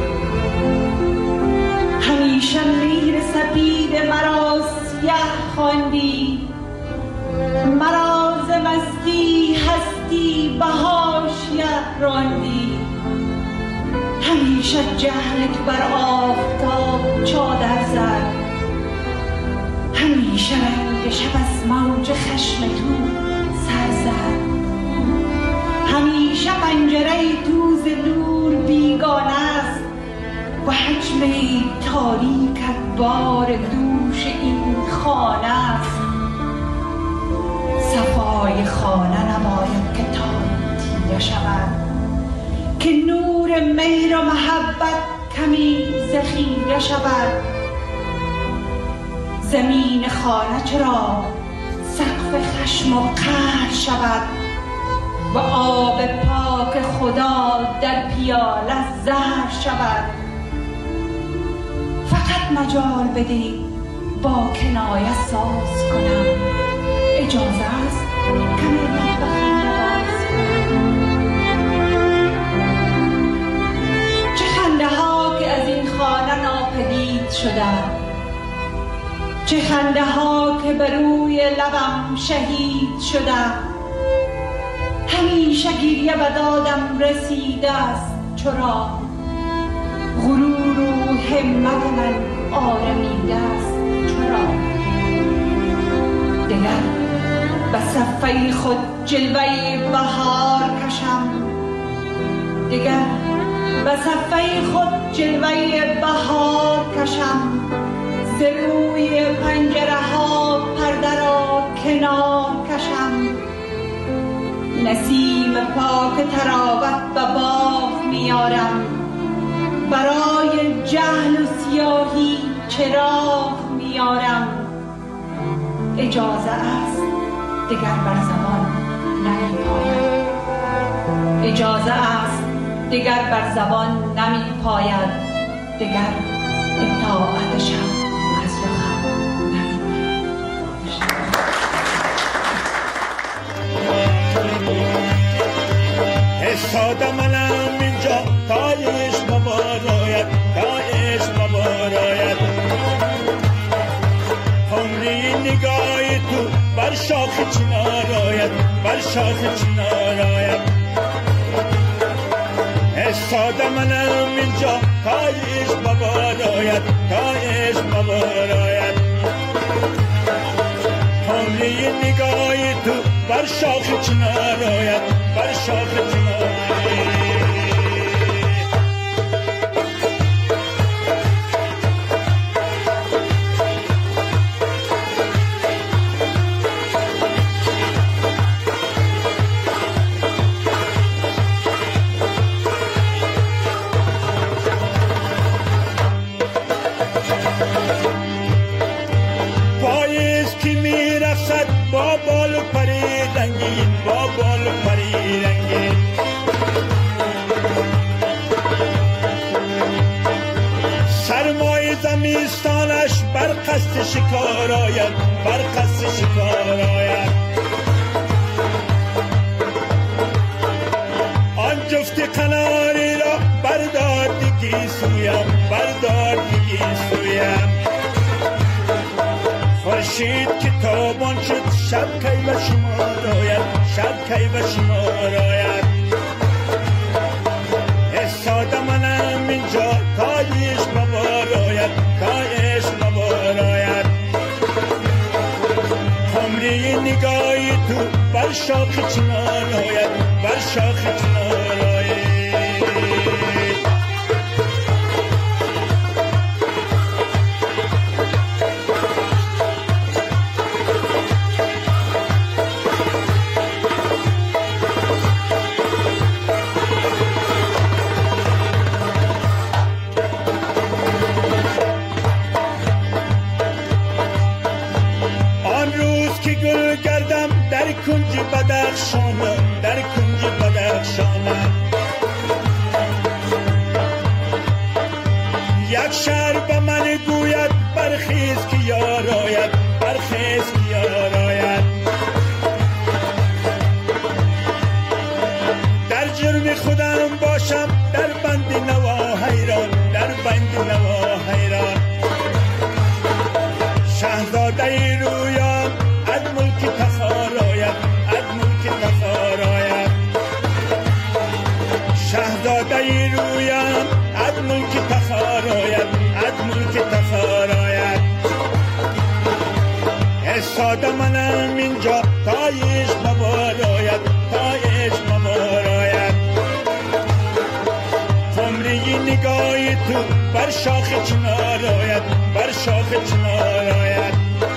همیشه میر سپید مرا سیه خواندی، مرا ز مستی هستی بهاشیه راندی. همیشه جهلت بر آفتاب چادر زد، همیشه رنگ شب از موج خشم تو سر زد. همیشه پنجره تو ز نور بیگانه است و حجم تاریکت بار دوش این خانه است. صفای خانه نباید که تاریکیه شود، که نور مهر و محبت کمی ذخیره شود. زمین خانه چرا سقف خشم و قهر شود و آب پاک خدا در پیاله زهر شود. فقط مجال بدید با کنایه ساز کنم، اجازه است کمی مطبخی نواز کنم. چه خنده ها که از این خانه ناپدید شده، چه خنده ها که بر روی لبم شهید شده. همیشه گریه به دادم رسیده است چرا غرور و همت من آرمیده است چرا. دگر به صفحه خود جلوه بهار کشم، دگر به صفحه خود جلوه بهار کشم. ز روی پنجره ها پرده را کنار کشم. نسیم پاک تراوت به باغ میارم، برای جهل و سیاهی چراغ میارم. اجازه است دگر بر زبان نمی پاید، اجازه است دگر بر زبان نمی پاید، دگر اطاعتشم از رخم نمی پاید. ساده منم اینجا تا عشق مباراید، تا عشق مباراید. عمری نگاه تو بر شاخ چنار آید، بر شاخ چنار آید. ساده منم اینجا تا عشق مباراید، تا عشق مباراید. عمری نگاه تو بر شاخ چنار آید، بر شاخ چنار آید. پاییز کی میرخصد با بال و پری رنگین، با بال و پری رنگین. سرمای زمستانش بر قصد شکار آید، بر قصد شکار آید. آن جفت قناری را بردار دیگی سویم، بردار دیگی سویم. خورشید که تابان شد شب کی به شمار آید، شب کی به شمار آید. ساده منم اینجا تا عشق مبار آید، تا عشق مبار آید. عمری نگاهی تو بر شاخ چنار آید، بر شاخ چنار آید. در کنج بدخشانم، در کنج بدخشانم. یک شهر به من گوید برخیز که یار آید، برخیز که یار آید. در جرم خودم باشم در بند نوا حیران، در بند نوا حیران. شهزاده رویان از ملک تخار آید، از ملک تخار آید. شهزاده رویان از ملک تخار آید، از ملک تخار آید. ساده منم اینجا تا عشق مبار آید، تا عشق مبار آید. عمری نگاه تو بر شاخ چنار آید، بر شاخ چنار آید.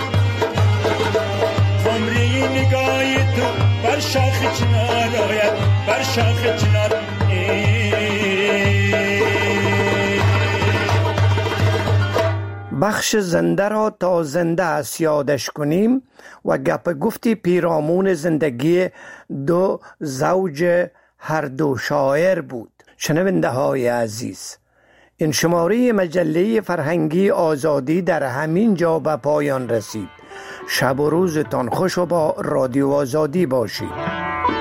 عمری نگاه تو بر شاخ چنار آید، بر شاخ چنار آید. بخش زنده را تا زنده است یادش کنیم و گپ گفتی پیرامون زندگی دو زوج هر دو شاعر بود. شنونده های عزیز، این شماره مجله فرهنگی آزادی در همین جا به پایان رسید. شب و روزتان خوش و با رادیو آزادی باشید.